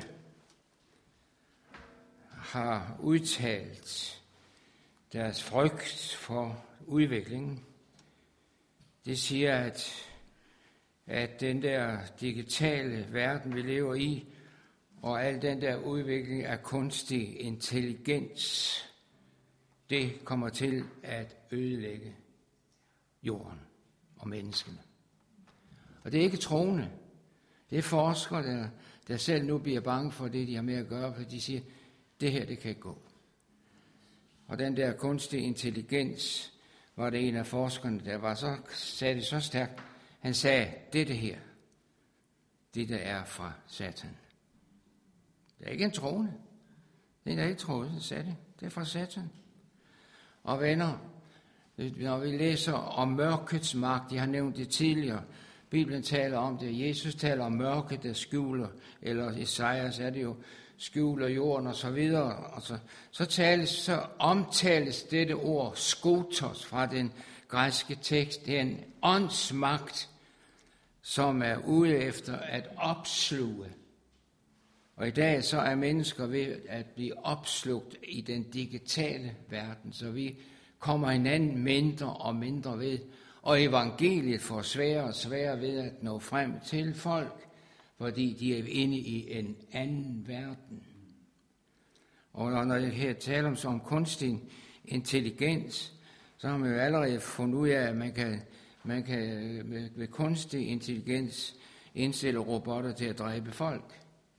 har udtalt deres frygt for udviklingen. Det siger, at den der digitale verden, vi lever i, og al den der udvikling af kunstig intelligens, det kommer til at ødelægge jorden og menneskene. Og det er ikke troende. Det er forskere, der selv nu bliver bange for det, de har med at gøre, for de siger, det her, det kan ikke gå. Og den der kunstige intelligens, var det en af forskerne, sagde det så stærkt. Han sagde, det her, det der er fra Satan. Det er ikke en troende. Det er ikke troende, han sagde det. Det er fra Satan. Og venner, når vi læser om mørkets magt, jeg har nævnt det tidligere, Bibelen taler om det, Jesus taler om mørket, der skjuler, eller Esajas er det jo, skjuler jorden og så videre. Og så omtales dette ord, skotos, fra den græske tekst. Det er en åndsmagt, som er ude efter at opsluge. Og i dag så er mennesker ved at blive opslugt i den digitale verden, så vi kommer hinanden mindre og mindre ved. Og evangeliet får sværere og sværere ved at nå frem til folk, fordi de er inde i en anden verden. Og når jeg her taler om kunstig intelligens, så har man jo allerede fundet ud af, at man kan med kunstig intelligens indstille robotter til at dræbe folk.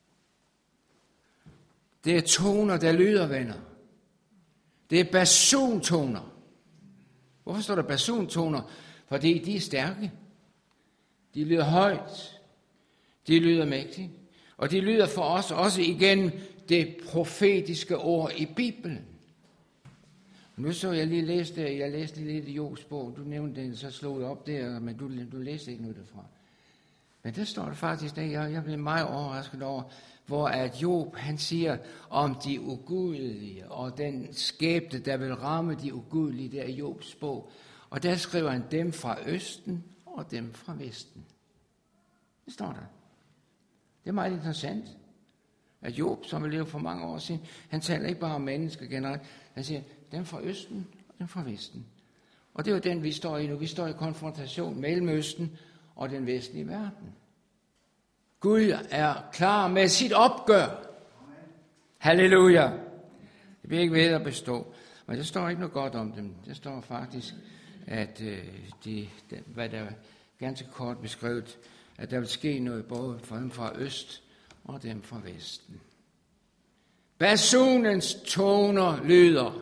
Det er toner, der lyder, venner. Det er basuntoner. Hvorfor står der basuntoner? Fordi de er stærke. De lyder højt. De lyder mægtigt. Og de lyder for os også igennem det profetiske ord i Bibelen. Nu så jeg læste lidt i Jobs bog. Du nævnte den, så slog jeg op der, men du læste ikke noget derfra. Men der står det faktisk, at jeg blev meget overrasket over, hvor at Job, han siger om de ugudelige, og den skæbne, der vil ramme de ugudelige, der i Jobs bog. Og der skriver han dem fra østen og dem fra vesten. Det står der. Det er meget interessant, at Job, som vi levede for mange år siden, han taler ikke bare om mennesker generelt. Han siger, dem fra østen og dem fra vesten. Og det er jo den, vi står i nu. Vi står i konfrontation mellem Østen og den vestlige verden. Gud er klar med sit opgør. Halleluja. Det bliver ikke ved at bestå. Men der står ikke noget godt om dem. Der står faktisk, at hvad der er ganske kort beskrevet, at der vil ske noget både for dem fra øst og dem fra vesten. Basunens toner lyder.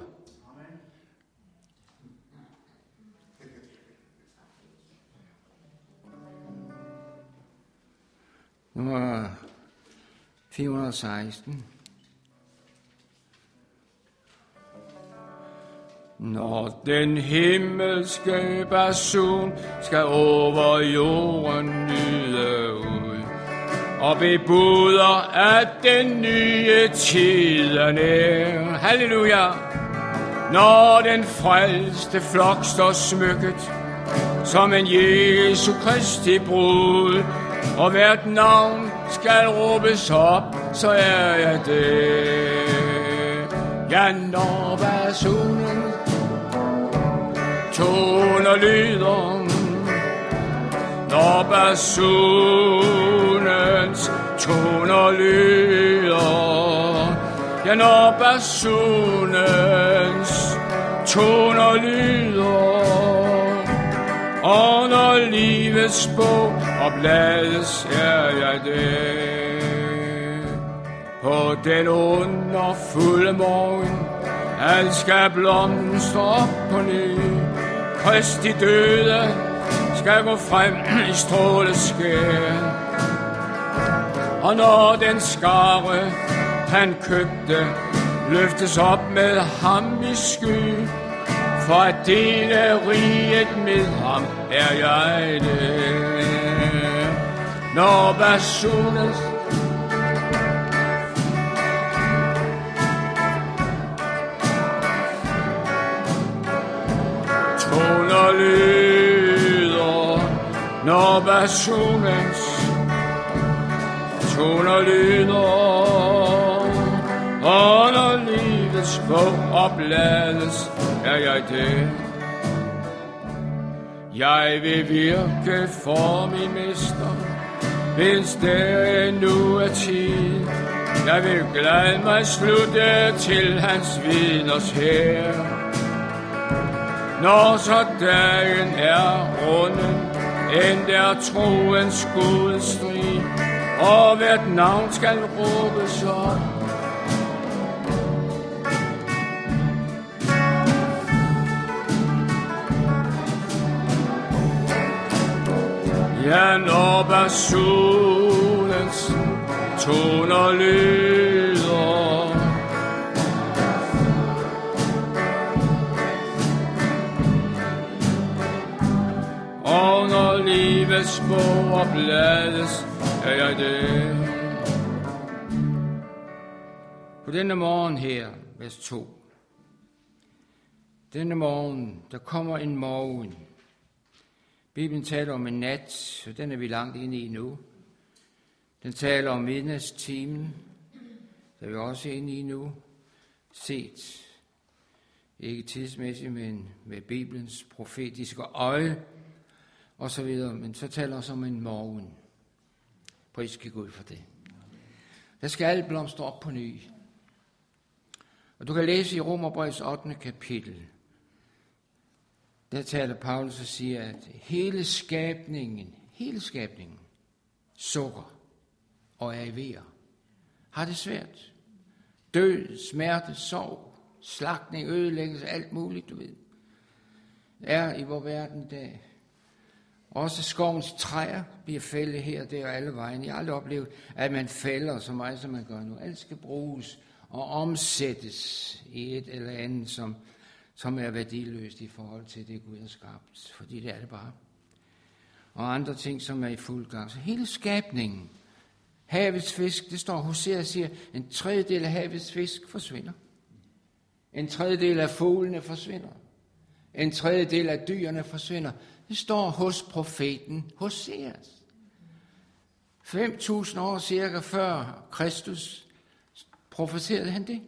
Nummer 416. Når den himmelske basun skal over jorden lyde ud, og bebuder, at den nye tid er nær. Halleluja! Når den frelste flok står smykket som en Jesu Kristi brud, og hvert navn skal råbes op, så er jeg det. Ja, når basunen toner lyder, når basunens toner lyder, Ja, når basunens toner lyder, og når livets bog oplades, er jeg det. På den underfulde morgen, alt skal blomstre op på ny. Kristi døde skal gå frem i stråleskær. Og når den skare, han købte, løftes op med ham i sky, for at dele riget med ham, er jeg det. Når basunens toner lyder, når basunens toner lyder, og når livets bog oplades, er jeg det. Jeg vil virke for min mester, hvis det endnu er tid. Jeg vil glad mig slutte til hans vidners hær. Når så dagen er runden, end er troens gode strid, og hvert navn skal råbes op. Ja, når basunens toner lyder, og når livets bog oplades, er jeg det. På denne morgen her, vers 2. Denne morgen, der kommer en morgen. Bibelen taler om en nat, så den er vi langt inde i nu. Den taler om midnatstimen, der er vi også inde i nu. Set, ikke tidsmæssigt, men med Bibelens profetiske øje, og så videre. Men så taler også om en morgen. Pris Gud for det. Der skal alt blomstre op på ny. Og du kan læse i Romerbrevets 8. kapitel. Der taler Paulus og siger, at hele skabningen, sukker og er i vejr, har det svært. Død, smerte, sorg, slagtning, ødelæggelse, alt muligt, du ved, er i vores verden i dag. Også skovens træer bliver fældet her, der og alle vejen. Jeg har aldrig oplevet, at man fælder så meget, som man gør nu. Alt skal bruges og omsættes i et eller andet, som er værdiløst i forhold til det, Gud har skabt. Fordi det er det bare. Og andre ting, som er i fuld gang. Så hele skabningen, havets fisk, det står Hosea og siger, en tredjedel af havets fisk forsvinder. En tredjedel af fuglene forsvinder. En tredjedel af dyrene forsvinder. Det står hos profeten Hoseas. 5.000 år cirka før Kristus profeterede han det.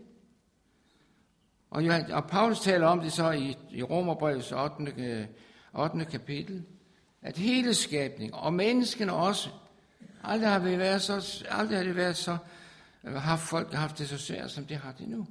Og Paulus taler om det så i Romerbrevets 8. kapitel, at hele skabningen, og menneskene også, aldrig har det været så, har folk haft det så svært, som det har det nu.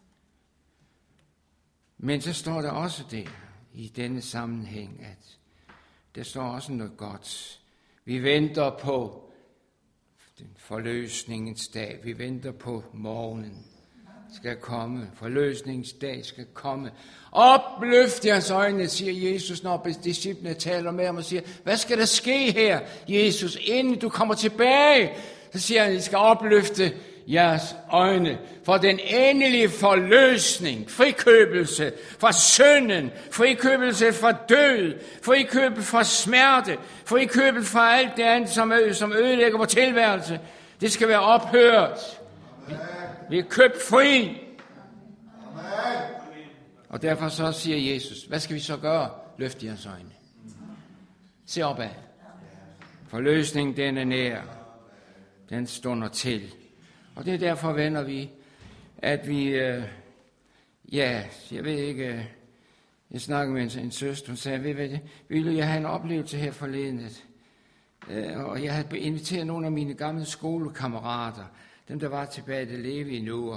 Men så står der også det i denne sammenhæng, at der står også noget godt. Vi venter på den forløsningens dag. Vi venter på morgenen skal komme. Forløsningens dag skal komme. Opløft jeres øjne, siger Jesus, når disciplene taler med ham og siger, hvad skal der ske her, Jesus, inden du kommer tilbage? Så siger han, I skal opløfte jeres øjne for den endelige forløsning, frikøbelse fra synden, frikøbelse fra død, frikøbelse fra smerte, frikøbelse fra alt det andet, som ødelægger vores tilværelse. Det skal være ophørt. Vi er købt fri. Amen. Og derfor så siger Jesus, hvad skal vi så gøre? Løft jeres øjne. Se opad. Forløsningen, den er nær. Den stunder til. Og det er derfor, venner vi, at vi, jeg ved ikke, jeg snakkede med en søster, hun sagde, ville jeg have en oplevelse her forleden, og jeg havde inviteret nogle af mine gamle skolekammerater, dem der var tilbage, der levede endnu,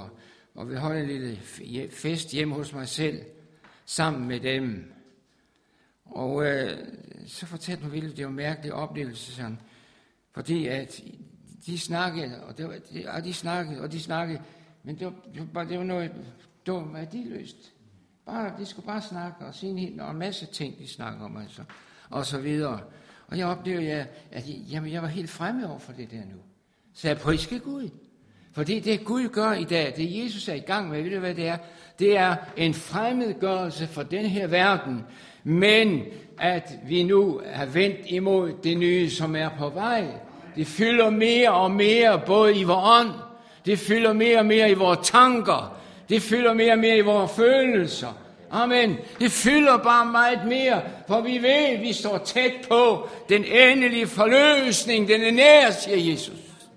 og vil holde en lille fest hjemme hos mig selv, sammen med dem. Og så fortalte mig Ville, det var en mærkelig oplevelse, sådan, fordi at de snakkede, og de snakkede, men det var noget dumt, værdiløst. De skulle bare snakke og sige en masse ting, de snakker om, altså, og så videre. Og jeg oplevede, at jeg var helt fremme over for det der nu. Så jeg priske Gud. Fordi det Gud gør i dag, det Jesus er i gang med, ved du hvad det er? Det er en fremmedgørelse for den her verden, men at vi nu er vendt imod det nye, som er på vej. Det fylder mere og mere, både i vores ånd, det fylder mere og mere i vores tanker, det fylder mere og mere i vores følelser. Amen. Det fylder bare meget mere, for vi ved, at vi står tæt på den endelige forløsning, den er nær, siger Jesus.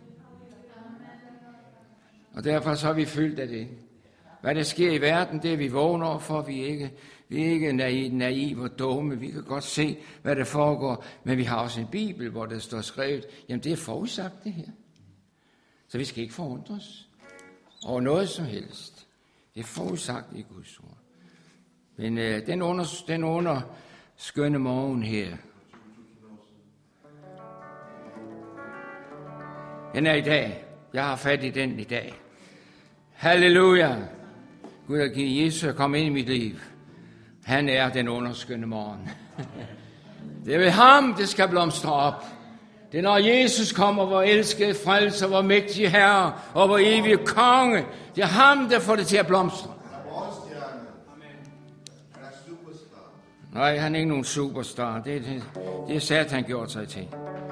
Og derfor så er vi fyldt af det. Hvad der sker i verden, det er vi vågner over for. Vi er ikke naive og dumme. Vi kan godt se, hvad der foregår. Men vi har også en bibel, hvor der står skrevet, jamen det er forudsagt det her. Så vi skal ikke forundres over noget som helst. Det er forudsagt i Guds ord. Men den under skønne morgen her, den er i dag. Jeg har fat i den i dag. Halleluja. Gud har givet Jesus at komme ind i mit liv. Han er den underskønne morgen. Det er ved ham, det skal blomstre op. Det er når Jesus kommer, hvor elskede frelser, hvor mægtige herre og hvor evige konge. Det er ham, der får det til at blomstre. Nej, han er ikke nogen superstar. Det er Satan gjort sig til.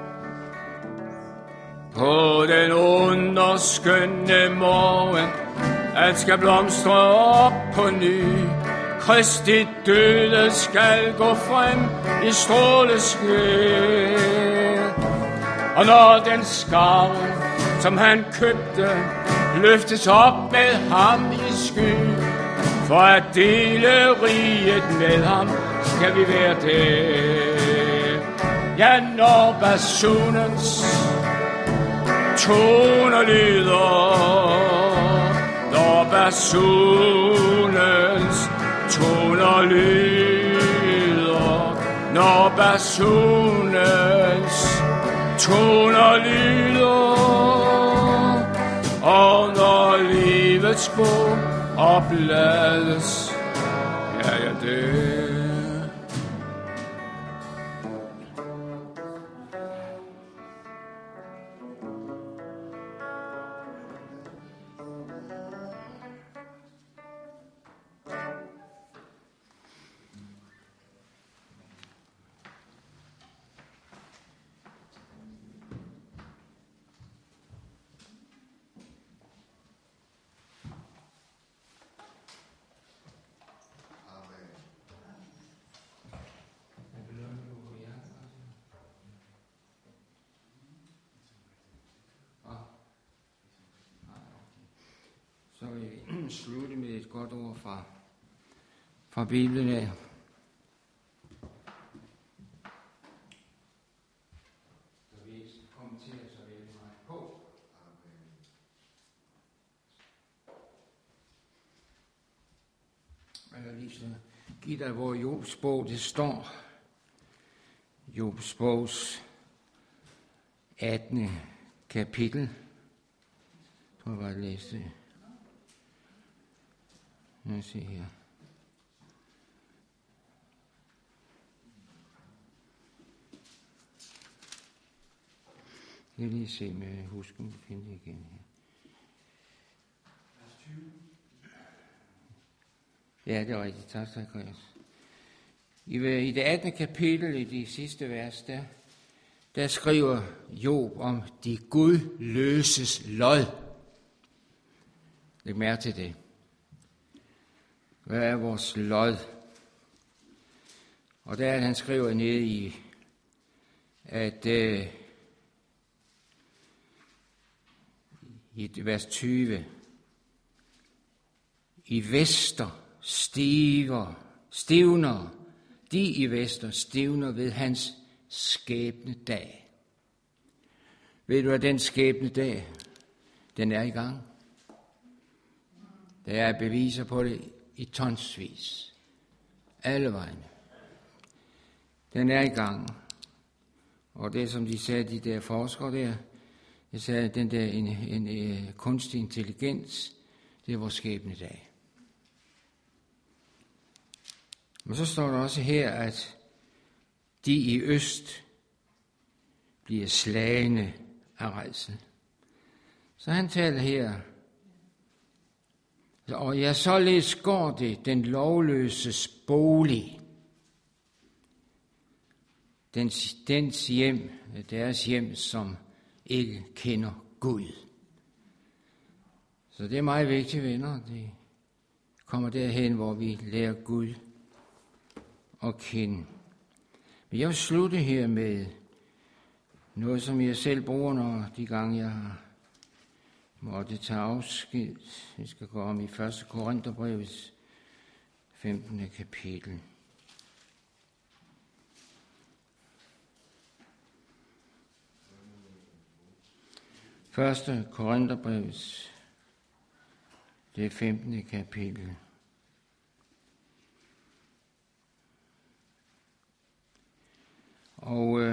På den underskønne morgen, alt skal blomstre op på ny. Kristi døde skal gå frem i stråleskær. Og når den skarve, som han købte, løftes op med ham i sky, for at dele riget med ham, skal vi være der. Ja, når basunens toner lyder, når basunens toner lyder, når basunens toner lyder, og når livets bog oplades, er jeg der. Så vil vi slutte med et godt ord fra Bibelen af. Så vi kommenterer så vældig meget på. Eller lige så giv dig, hvor Jobs bog det står. Jobs bogs 18. kapitel. Jeg tror, jeg bare læste det. Lad os se her. Jeg vil lige se, med jeg husker, at finde det igen her. Ja, det er rigtigt. Tak, Andreas. I det 18. kapitel, i de sidste vers, der skriver Job om de gudløses lod. Læg mærke til det. Hvad er vores lod? Og der han skriver nede i, at i vers 20, i vester stivner, de i vester stivner ved hans skæbnedag. Ved du, at den skæbnedag, den er i gang? Der er beviser på det i tonsvis. Alle vegne. Den er i gang. Og det, som de sagde, de der forskere der, jeg sagde, at den der en kunstig intelligens, det er vores skæbnedag. Men så står der også her, at de i øst bliver slagne af rædsel. Så han taler her, og ja, således går det den lovløses bolig. Dens hjem, deres hjem, som ikke kender Gud. Så det er meget vigtigt, venner. Det kommer derhen, hvor vi lærer Gud at kende. Men jeg vil slutte her med noget, som jeg selv bruger, når de gange jeg har måtte tage afsked. Vi skal gå om i 1. Korintherbrevets 15. kapitel. 1. Korintherbrevets, det 15. kapitel. Og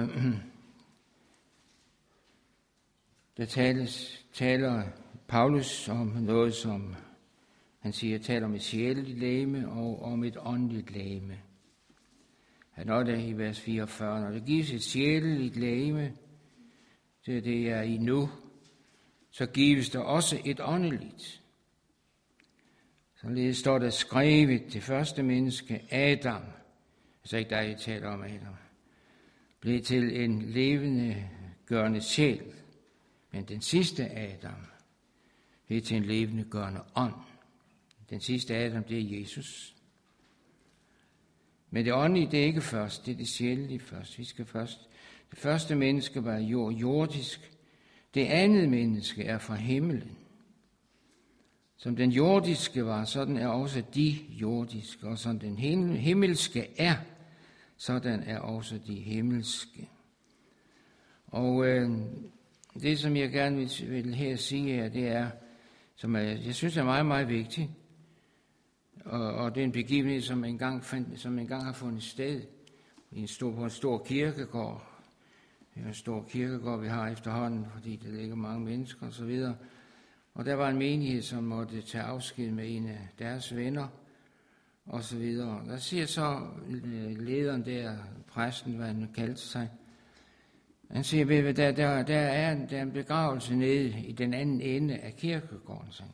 der taler Paulus om noget, som han siger, taler om et sjæleligt legeme og om et åndeligt legeme. Han er der i vers 44, når der gives et sjæleligt legeme, det er det, jeg er i nu, så gives der også et åndeligt. Således står der skrevet, det første menneske, Adam, altså ikke dig, jeg taler om Adam, blev til en levende, gørende sjæl, men den sidste Adam blev til en levende, gørende ånd. Den sidste Adam, det er Jesus. Men det åndelige, det er ikke først, det er det sjælelige først. Vi skal først. Det første menneske var jordisk. Det andet menneske er fra himmelen. Som den jordiske var, sådan er også de jordiske. Og som den himmelske er, sådan er også de himmelske. Og det, som jeg gerne vil her sige her, det er, som jeg synes er meget, meget vigtigt. Og det er en begivenhed, som engang har fundet sted på en stor kirkegård. Det er en stor kirkegård, vi har efterhånden, fordi der ligger mange mennesker og så videre. Og der var en menighed, som måtte tage afsked med en af deres venner og så videre. Der siger så lederen der, præsten, hvad han kaldte sig, han siger, der er en begravelse nede i den anden ende af kirkegården. Så.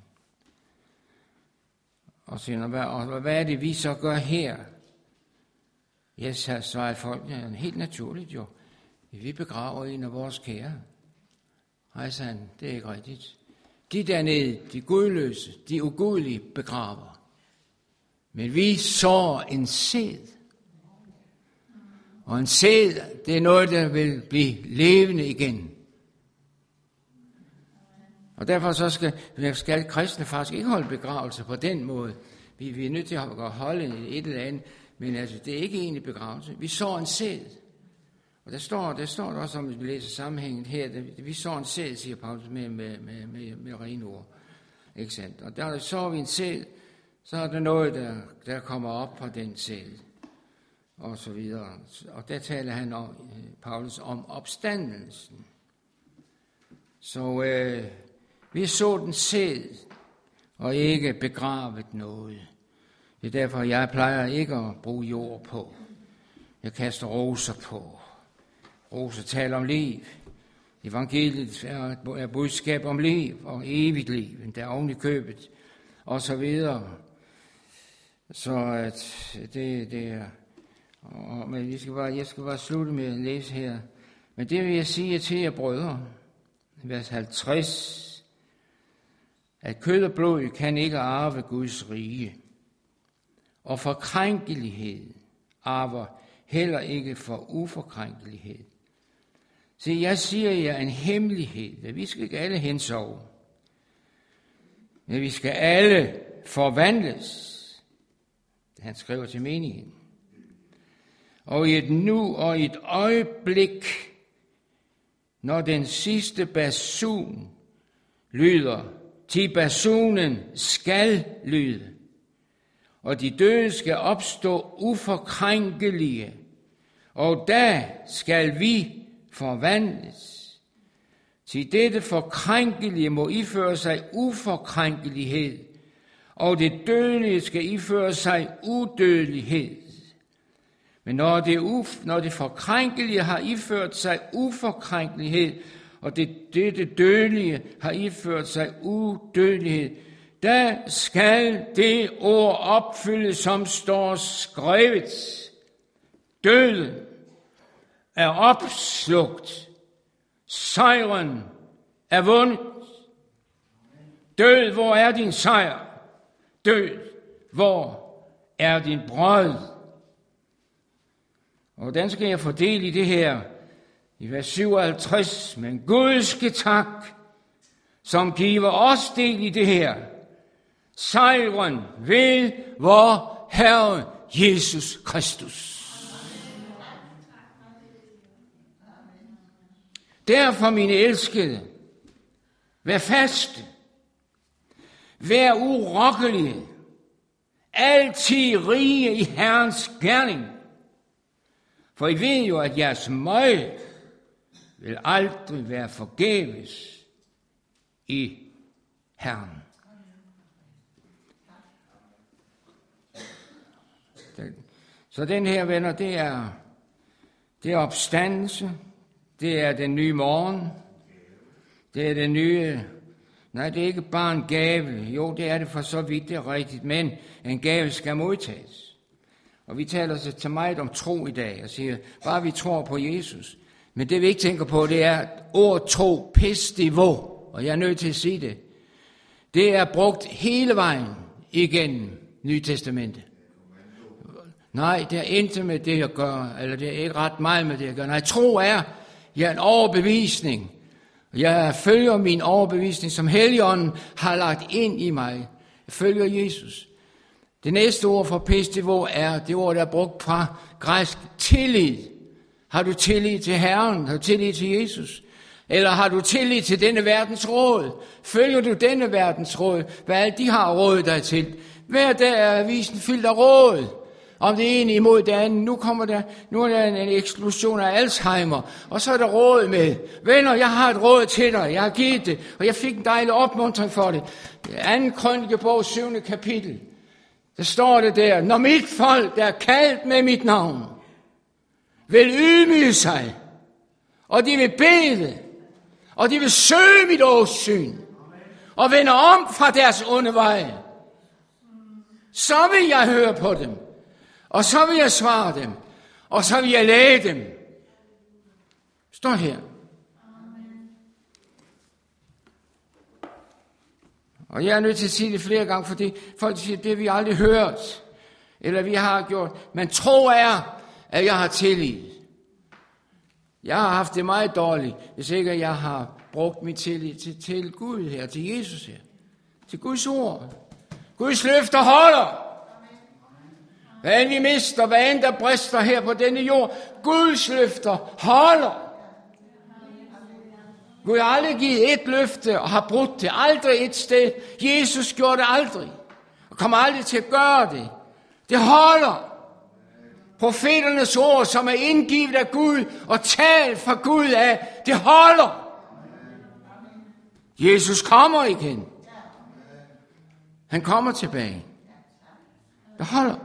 Og siger, hvad er det, vi så gør her? Jeg svarede folk, ja, helt naturligt jo. Vi begraver en af vores kære. Nej, sagde han, det er ikke rigtigt. De dernede, de gudløse, de ugudelige begraver. Men vi sår en sæd. Og en sæd, det er noget, der vil blive levende igen. Og derfor så skal kristne faktisk ikke holde begravelse på den måde. Vi er nødt til at holde et eller andet, men altså, det er ikke egentlig begravelse. Vi sår en sæd. Og der står der også, om vi læser sammenhængen her, vi sår en sæd, siger Paulus med rene ord. Ikke sandt? Og der sår vi en sæd, så er der noget, der kommer op fra den sæd. Og så videre. Og der taler han Paulus om opstandelsen. Så vi så den sæd, og ikke begravet noget. Det er derfor, jeg plejer ikke at bruge jord på. Jeg kaster roser på. Roser taler om liv. Evangeliet er budskab om liv og evigt liv. Der er oven i købet. Og så videre. Så at det er... Men jeg skal bare slutte med at læse her. Men det vil jeg sige til jer brødre, vers 50, at kød og blod kan ikke arve Guds rige, og forkrænkelighed arver heller ikke for uforkrænkelighed. Så jeg siger jer en hemmelighed, at vi skal ikke alle hensove, men vi skal alle forvandles. Han skriver til menigheden. Og i et nu og i et øjeblik, når den sidste basun lyder, til basunen skal lyde, og de døde skal opstå uforkrænkelige, og da skal vi forvandles. Til dette forkrænkelige må iføre sig uforkrænkelighed, og det dødelige skal iføre sig udødelighed. Men når det forkrænkelige har iført sig uforkrænkelighed, og dette dødelige har iført sig udødelighed, da skal det ord opfyldes, som står skrevet. Døden er opslugt. Sejren er vundet. Død, hvor er din sejr? Død, hvor er din brød? Og hvordan skal jeg fordele i det her? I vers 57, men Gud skal tak, som giver os del i det her. Sejren ved vor Herre Jesus Kristus. Derfor, mine elskede, vær faste, vær urokkelige, altid rige i Herrens gerning. For I ved jo, at jeres møje vil aldrig være forgæves i Herren. Så den her, venner, det er opstandelse, det er den nye morgen, det er den nye. Nej, det er ikke bare en gave. Jo, det er det for så vidt, det er rigtigt, men en gave skal modtages. Og vi taler så til meget om tro i dag, og siger, bare vi tror på Jesus. Men det vi ikke tænker på, det er ord tro, pistivo, og jeg er nødt til at sige det. Det er brugt hele vejen igennem Nye Testamentet. Nej, det er intet med det at gøre, eller det er ikke ret meget med det at gøre. Nej, tro er en overbevisning. Jeg følger min overbevisning, som Helligånden har lagt ind i mig. Jeg følger Jesus. Det næste ord for pistivo er det ord, der er brugt fra græsk tillid. Har du tillid til Herren? Har du tillid til Jesus? Eller har du tillid til denne verdens råd? Følger du denne verdens råd? Hvad alt de har råd dig til? Hver dag er avisen fyldt af råd. Om det ene imod det andet. Nu er der en eksklusion af Alzheimer. Og så er der råd med. Venner, jeg har et råd til dig. Jeg har givet det. Og jeg fik en dejlig opmuntring for det. 2. Krønikebog, 7. kapitel. Der står det der. Når mit folk, der er kaldt med mit navn, vil ydmyge sig, og de vil bede, og de vil søge mit åsyn, og vende om fra deres onde vej, så vil jeg høre på dem, og så vil jeg svare dem, og så vil jeg læge dem. Står her. Og jeg er nødt til at sige det flere gange, fordi folk siger, det har vi aldrig hørt, eller vi har gjort. Men tro er, at jeg har tillid. Jeg har haft det meget dårligt, hvis ikke jeg har brugt min tillid til Gud her, til Jesus her, til Guds ord. Guds løfter holder. Hvad end vi mister, hvad end der brister her på denne jord, Guds løfter holder. Gud har aldrig givet et løfte og har brudt det. Aldrig et sted. Jesus gjorde det aldrig. Og kommer aldrig til at gøre det. Det holder. Profeternes ord, som er indgivet af Gud og talt fra Gud af, det holder. Jesus kommer igen. Han kommer tilbage. Det holder.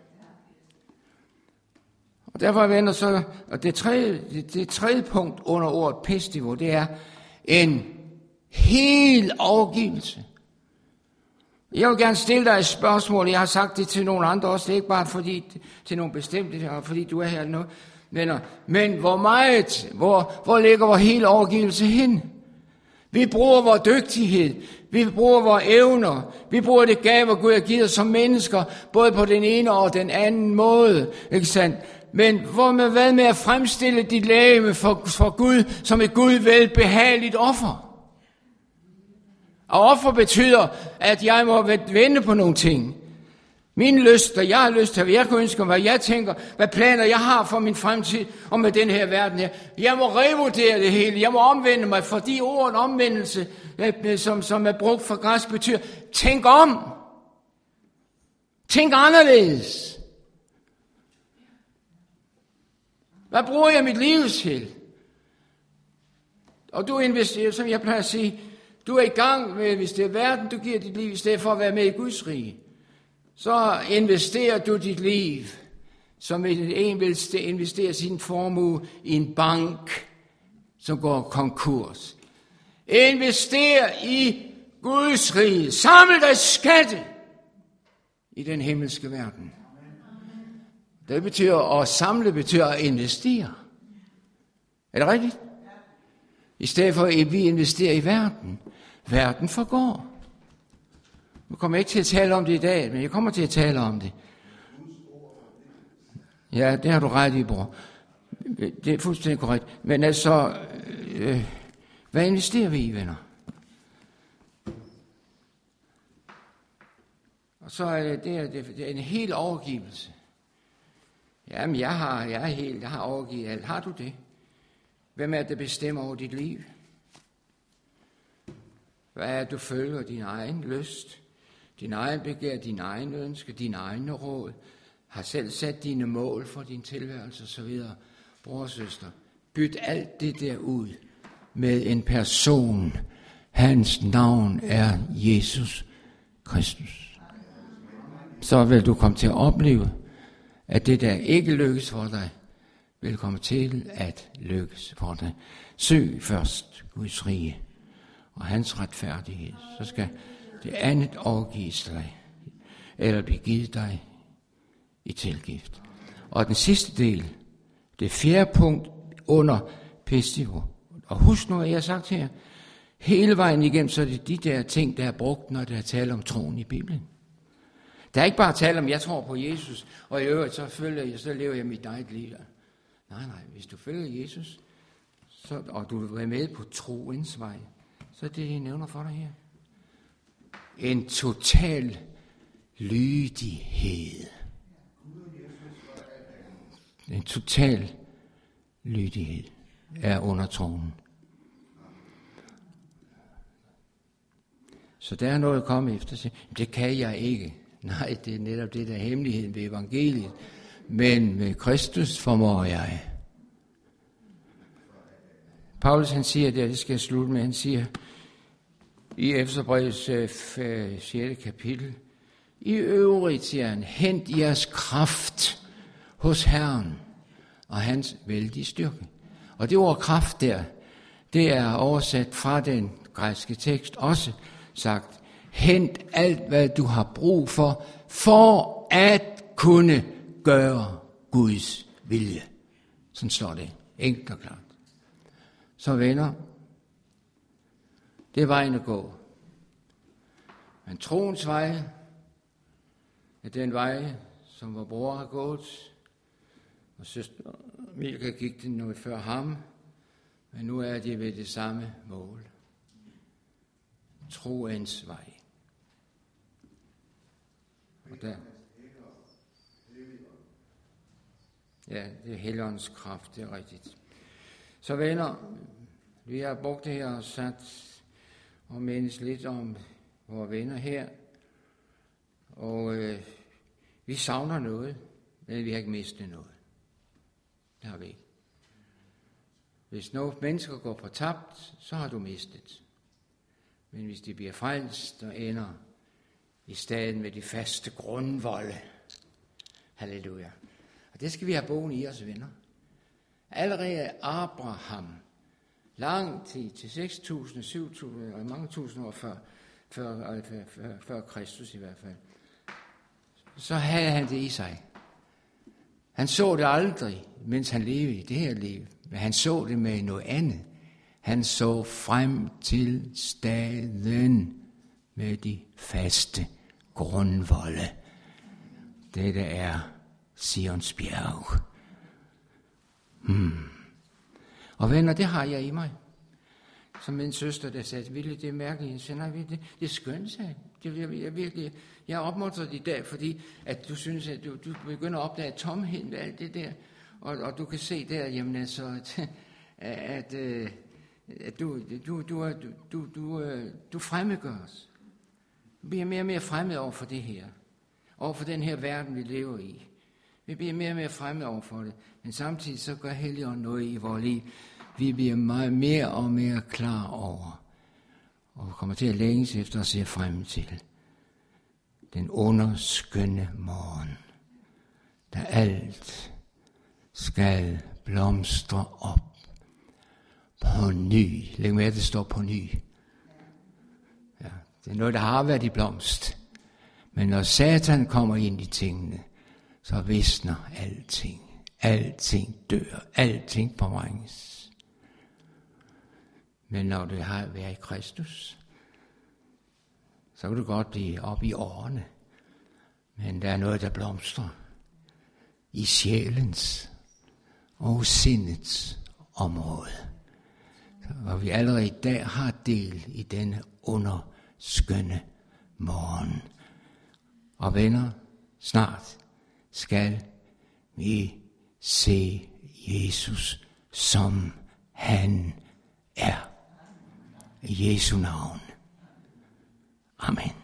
Og derfor, venner, så, og det tredje punkt under ordet pistivo, det er en hel overgivelse. Jeg vil gerne stille dig et spørgsmål. Jeg har sagt det til nogle andre også. Det er ikke bare fordi, til nogle bestemte, fordi du er her nu. Men hvor ligger vores hele overgivelse hen? Vi bruger vores dygtighed. Vi bruger vores evner. Vi bruger det gaver, Gud har givet os som mennesker, både på den ene og den anden måde. Ikke sandt? Men hvad med at fremstille dit legeme for Gud som et Gud velbehageligt offer? Og offer betyder, at jeg må vende på nogle ting. Mine lyster, jeg har lyst til, hvad jeg kunne ønske, hvad jeg tænker, hvad planer jeg har for min fremtid og med den her verden her. Jeg må revurdere det hele. Jeg må omvende mig, for de ord omvendelse, som er brugt for græsk, betyder, tænk om. Tænk anderledes. Hvad bruger jeg mit liv til? Og du investerer, som jeg plejer at sige, du er i gang med, hvis det er verden, du giver dit liv, i stedet for at være med i Guds rige. Så investerer du dit liv, som en vil investere sin formue i en bank, som går konkurs. Invester i Guds rige. Samle dig skatte i den himmelske verden. Det betyder, at samle betyder at investere. Er det rigtigt? I stedet for, at vi investerer i verden. Verden forgår. Nu kommer jeg ikke til at tale om det i dag, men jeg kommer til at tale om det. Ja, det har du ret i, bror. Det er fuldstændig korrekt. Men altså, hvad investerer vi i, venner? Og så er det er en hel overgivelse. Jamen, jeg har overgivet alt. Har du det? Hvem er det, der bestemmer over dit liv? Hvad er det, du følger? Din egen lyst, din egen begær, din egen ønske, din egen råd, har selv sat dine mål for din tilværelse osv. Bror og søster, byt alt det der ud med en person. Hans navn er Jesus Kristus. Så vil du komme til at opleve, at det der ikke lykkes for dig, vil komme til at lykkes for dig. Søg først Guds rige og hans retfærdighed. Så skal det andet overgives dig, eller blive givet dig i tilgift. Og den sidste del, det fjerde punkt under Pestivo. Og husk nu, hvad jeg har sagt her. Hele vejen igennem, så er det de der ting, der er brugt, når der er tale om troen i Bibelen. Der er ikke bare tale om, jeg tror på Jesus, og i øvrigt så lever jeg mit eget liv. Nej, hvis du følger Jesus, og du vil være med på troens vej, så er det, jeg nævner for dig her. En total lydighed. En total lydighed er under tronen. Så der er noget at komme efter. Det kan jeg ikke. Nej, det er netop det der hemmeligheden ved evangeliet. Men med Kristus formår jeg. Paulus han siger det skal jeg slutte med, han siger i Efeserbrevets 6. kapitel, i øvrigt siger han, hent jeres kraft hos Herren og hans vældige styrke. Og det ord kraft der, det er oversat fra den græske tekst også sagt, hent alt hvad du har brug for at kunne gøre Guds vilje. Sådan står det, enkelt og klart. Så venner, det er vejen at gå. Men troens vej er den vej, som vor bror har gået, og søster Milka gik den noget før ham, men nu er de ved det samme mål. Troens vej. Og der. Ja, det er Helligåndens kraft, det er rigtigt. Så venner, vi har brugt det her og sat og mindes lidt om vores venner her. Og vi savner noget, men vi har ikke mistet noget. Det har vi ikke. Hvis nogle mennesker går på tabt, så har du mistet. Men hvis de bliver frelst og ender i staden med de faste grundvolde. Halleluja. Og det skal vi have boende i os, venner. Allerede Abraham, lang tid, til 6.000, 7.000, og mange tusind år før Kristus i hvert fald, så havde han det i sig. Han så det aldrig, mens han levede i det her liv, men han så det med noget andet. Han så frem til staden med de faste grundvolde. Det der er Sions bjerg. Og venner, det har jeg i mig. Som min søster, der sagde, Ville, det er mærkeligt. Jeg sagde, nej, det er skønt, sagde. Jeg opmuntrer dig i dag, fordi at du synes, at du begynder at opdage tomheden ved alt det der, og du kan se der, jamen altså, at du fremmedgør os. Du bliver mere og mere fremmed over for det her, over for den her verden, vi lever i. Vi bliver mere og mere fremmed over for det, men samtidig så gør Helligånden noget i vores liv. Vi bliver meget mere og mere klar over, og vi kommer til at længes efter at se frem til den underskønne morgen, da alt skal blomstre op på ny. Læg med, at det står på ny. Ja, det er noget, der har været i blomst. Men når Satan kommer ind i tingene, så visner alting. Alting dør. Alting forvrænges. Men når det har været i Kristus, så kan det godt blive op i årene. Men der er noget, der blomstrer i sjælens og sindets område. Og vi allerede i dag har del i denne underskønne morgen. Og venner, snart skal vi se Jesus, som han er. I Jesu navn. Amen.